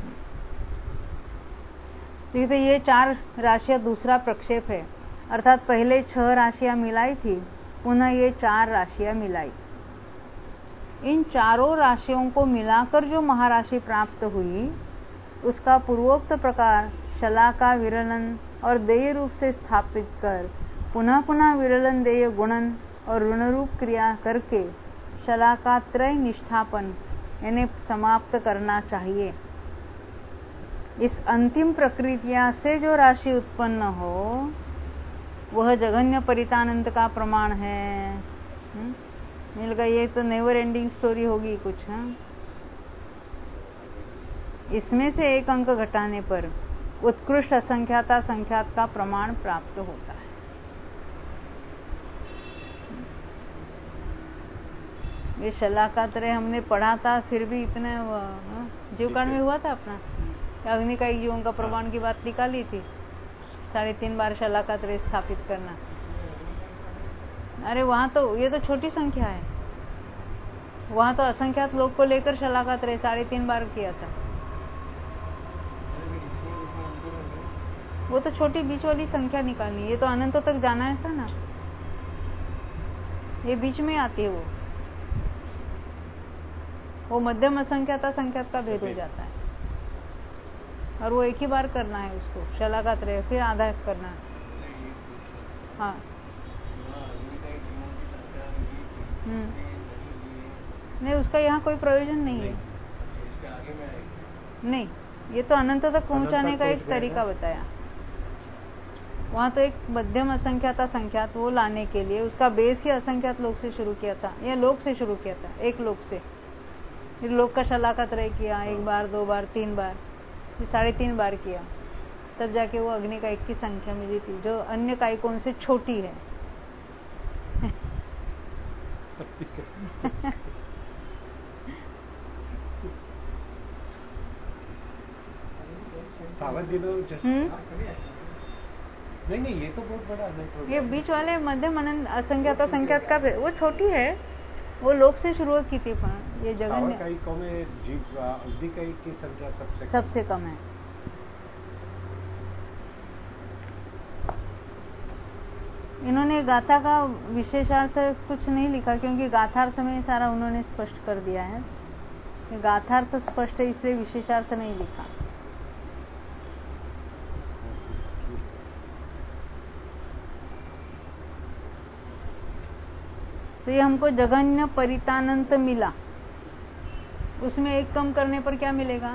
तो ये चार राशियां दूसरा प्रक्षेप है, अर्थात पहले छह राशियां मिलाई थी, पुनः ये चार राशियां मिलाई। इन चारों राशियों को मिलाकर जो महाराशि प्राप्त हुई, उसका पूर्वोक्त प्रकार शलाका विरलन और देय रूप से स्थापित कर पुनः पुनः विरलन देय गुणन और ऋणरूप क्रिया करके शलाका त्रय निष्ठापन यानी समाप्त करना चाहिए। इस अंतिम प्रक्रिया से जो राशि उत्पन्न हो वह जघन्य परितानंत का प्रमाण है। मिल गया, ये तो नेवर एंडिंग स्टोरी होगी कुछ। हाँ, इसमें से एक अंक घटाने पर उत्कृष्ट असंख्याता संख्यात का प्रमाण प्राप्त होता है। ये शलाकात्रय हमने पढ़ा था, फिर भी इतने जीवकांड में हुआ था अपना, अग्नि का जीवों का प्रमाण की बात निकाली थी, साढ़े तीन बार शलाकात्रय स्थापित करना। अरे वहाँ तो ये तो छोटी संख्या है, वहाँ तो असंख्यात लोग को लेकर शलाका त्रय साढ़े तीन बार किया था। वो तो छोटी बीच वाली संख्या निकालनी, ये तो अनंत तक जाना है था ना, ये बीच में आती है। वो वो मध्यम असंख्यात असंख्यात का भेद हो जाता है, और वो एक ही बार करना है उसको शलाका त्रय, फिर आधा करना है। हाँ हम्म नहीं, उसका यहाँ कोई प्रयोजन नहीं है। नहीं, ये तो अनंत तक पहुँचाने का एक तरीका बताया। वहाँ तो एक मध्यम असंख्यात असंख्यात वो लाने के लिए उसका बेस ही असंख्यात लोक से शुरू किया था, या लोक से शुरू किया था, एक लोक से, फिर लोक का शलाका त्रय किया, एक बार दो बार तीन बार, फिर साढ़े तीन बार किया, तब जाके वो अग्नि का एक की संख्या मिली थी जो अन्य कायिकों से छोटी है। नहीं नहीं, ये तो बहुत बड़ा है। ये बीच वाले मध्यम अनंत असंख्यात असंख्यात का वो छोटी है, वो लोक से शुरुआत की थी, पर ये जगन्य कायिकों में जीव अग्नि कायिक की संख्या सबसे सबसे कम है। इन्होंने गाथा का विशेषार्थ कुछ नहीं लिखा, क्योंकि गाथार्थ में सारा उन्होंने स्पष्ट कर दिया है। गाथार्थ स्पष्ट है, इसलिए विशेषार्थ नहीं लिखा। तो ये हमको जगन्य परितानंत मिला, उसमें एक कम करने पर क्या मिलेगा?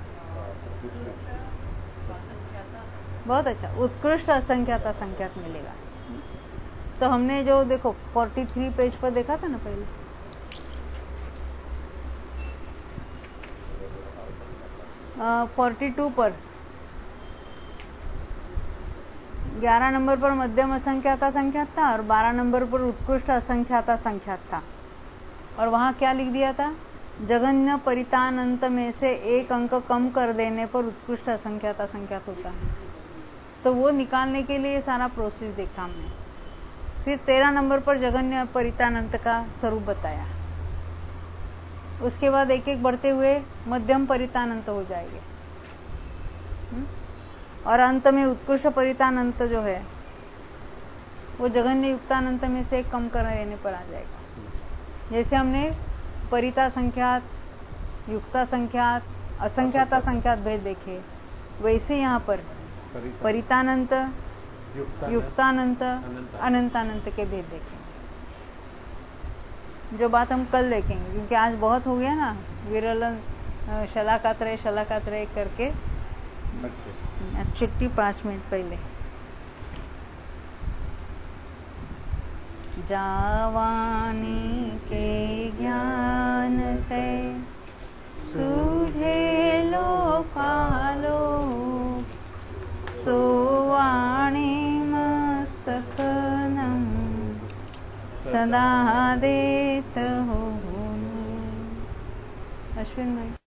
बहुत अच्छा, उत्कृष्ट असंख्यात असंख्यात मिलेगा। तो हमने जो देखो तैंतालीस पेज पर देखा था ना पहले, बयालीस पर ग्यारह नंबर पर मध्यम असंख्यात असंख्यात था और बारह नंबर पर उत्कृष्ट असंख्यात असंख्यात था, और वहां क्या लिख दिया था? जगन्य परितानंत में से एक अंक कम कर देने पर उत्कृष्ट असंख्यात असंख्यात होता है। तो वो निकालने के लिए सारा प्रोसेस देखा हमने। फिर तेरह नंबर पर जगन्य परितानंत का स्वरूप बताया, उसके बाद एक एक बढ़ते हुए मध्यम परितानंत हो जाएंगे, और अंत में उत्कृष्ट परितानंत जो है वो जगन्य युक्तानंत में से कम कर देने पर आ जाएगा। जैसे हमने परिता संख्यात, युक्ता संख्यात, असंख्याता संख्यात भेद देखे, वैसे यहाँ पर परितानंत, युक्तानंत, अनंतानंत के भेद देखें, जो बात हम कल देखेंगे, क्योंकि आज बहुत हो गया ना विरल शलाका त्रय शलाका त्रय करके। छुट्टी पाँच मिनट पहले। जावानी के ज्ञान से सूझे लोकालो, सोवाणी मस्तकनम सदा देत हो। अश्विन भाई।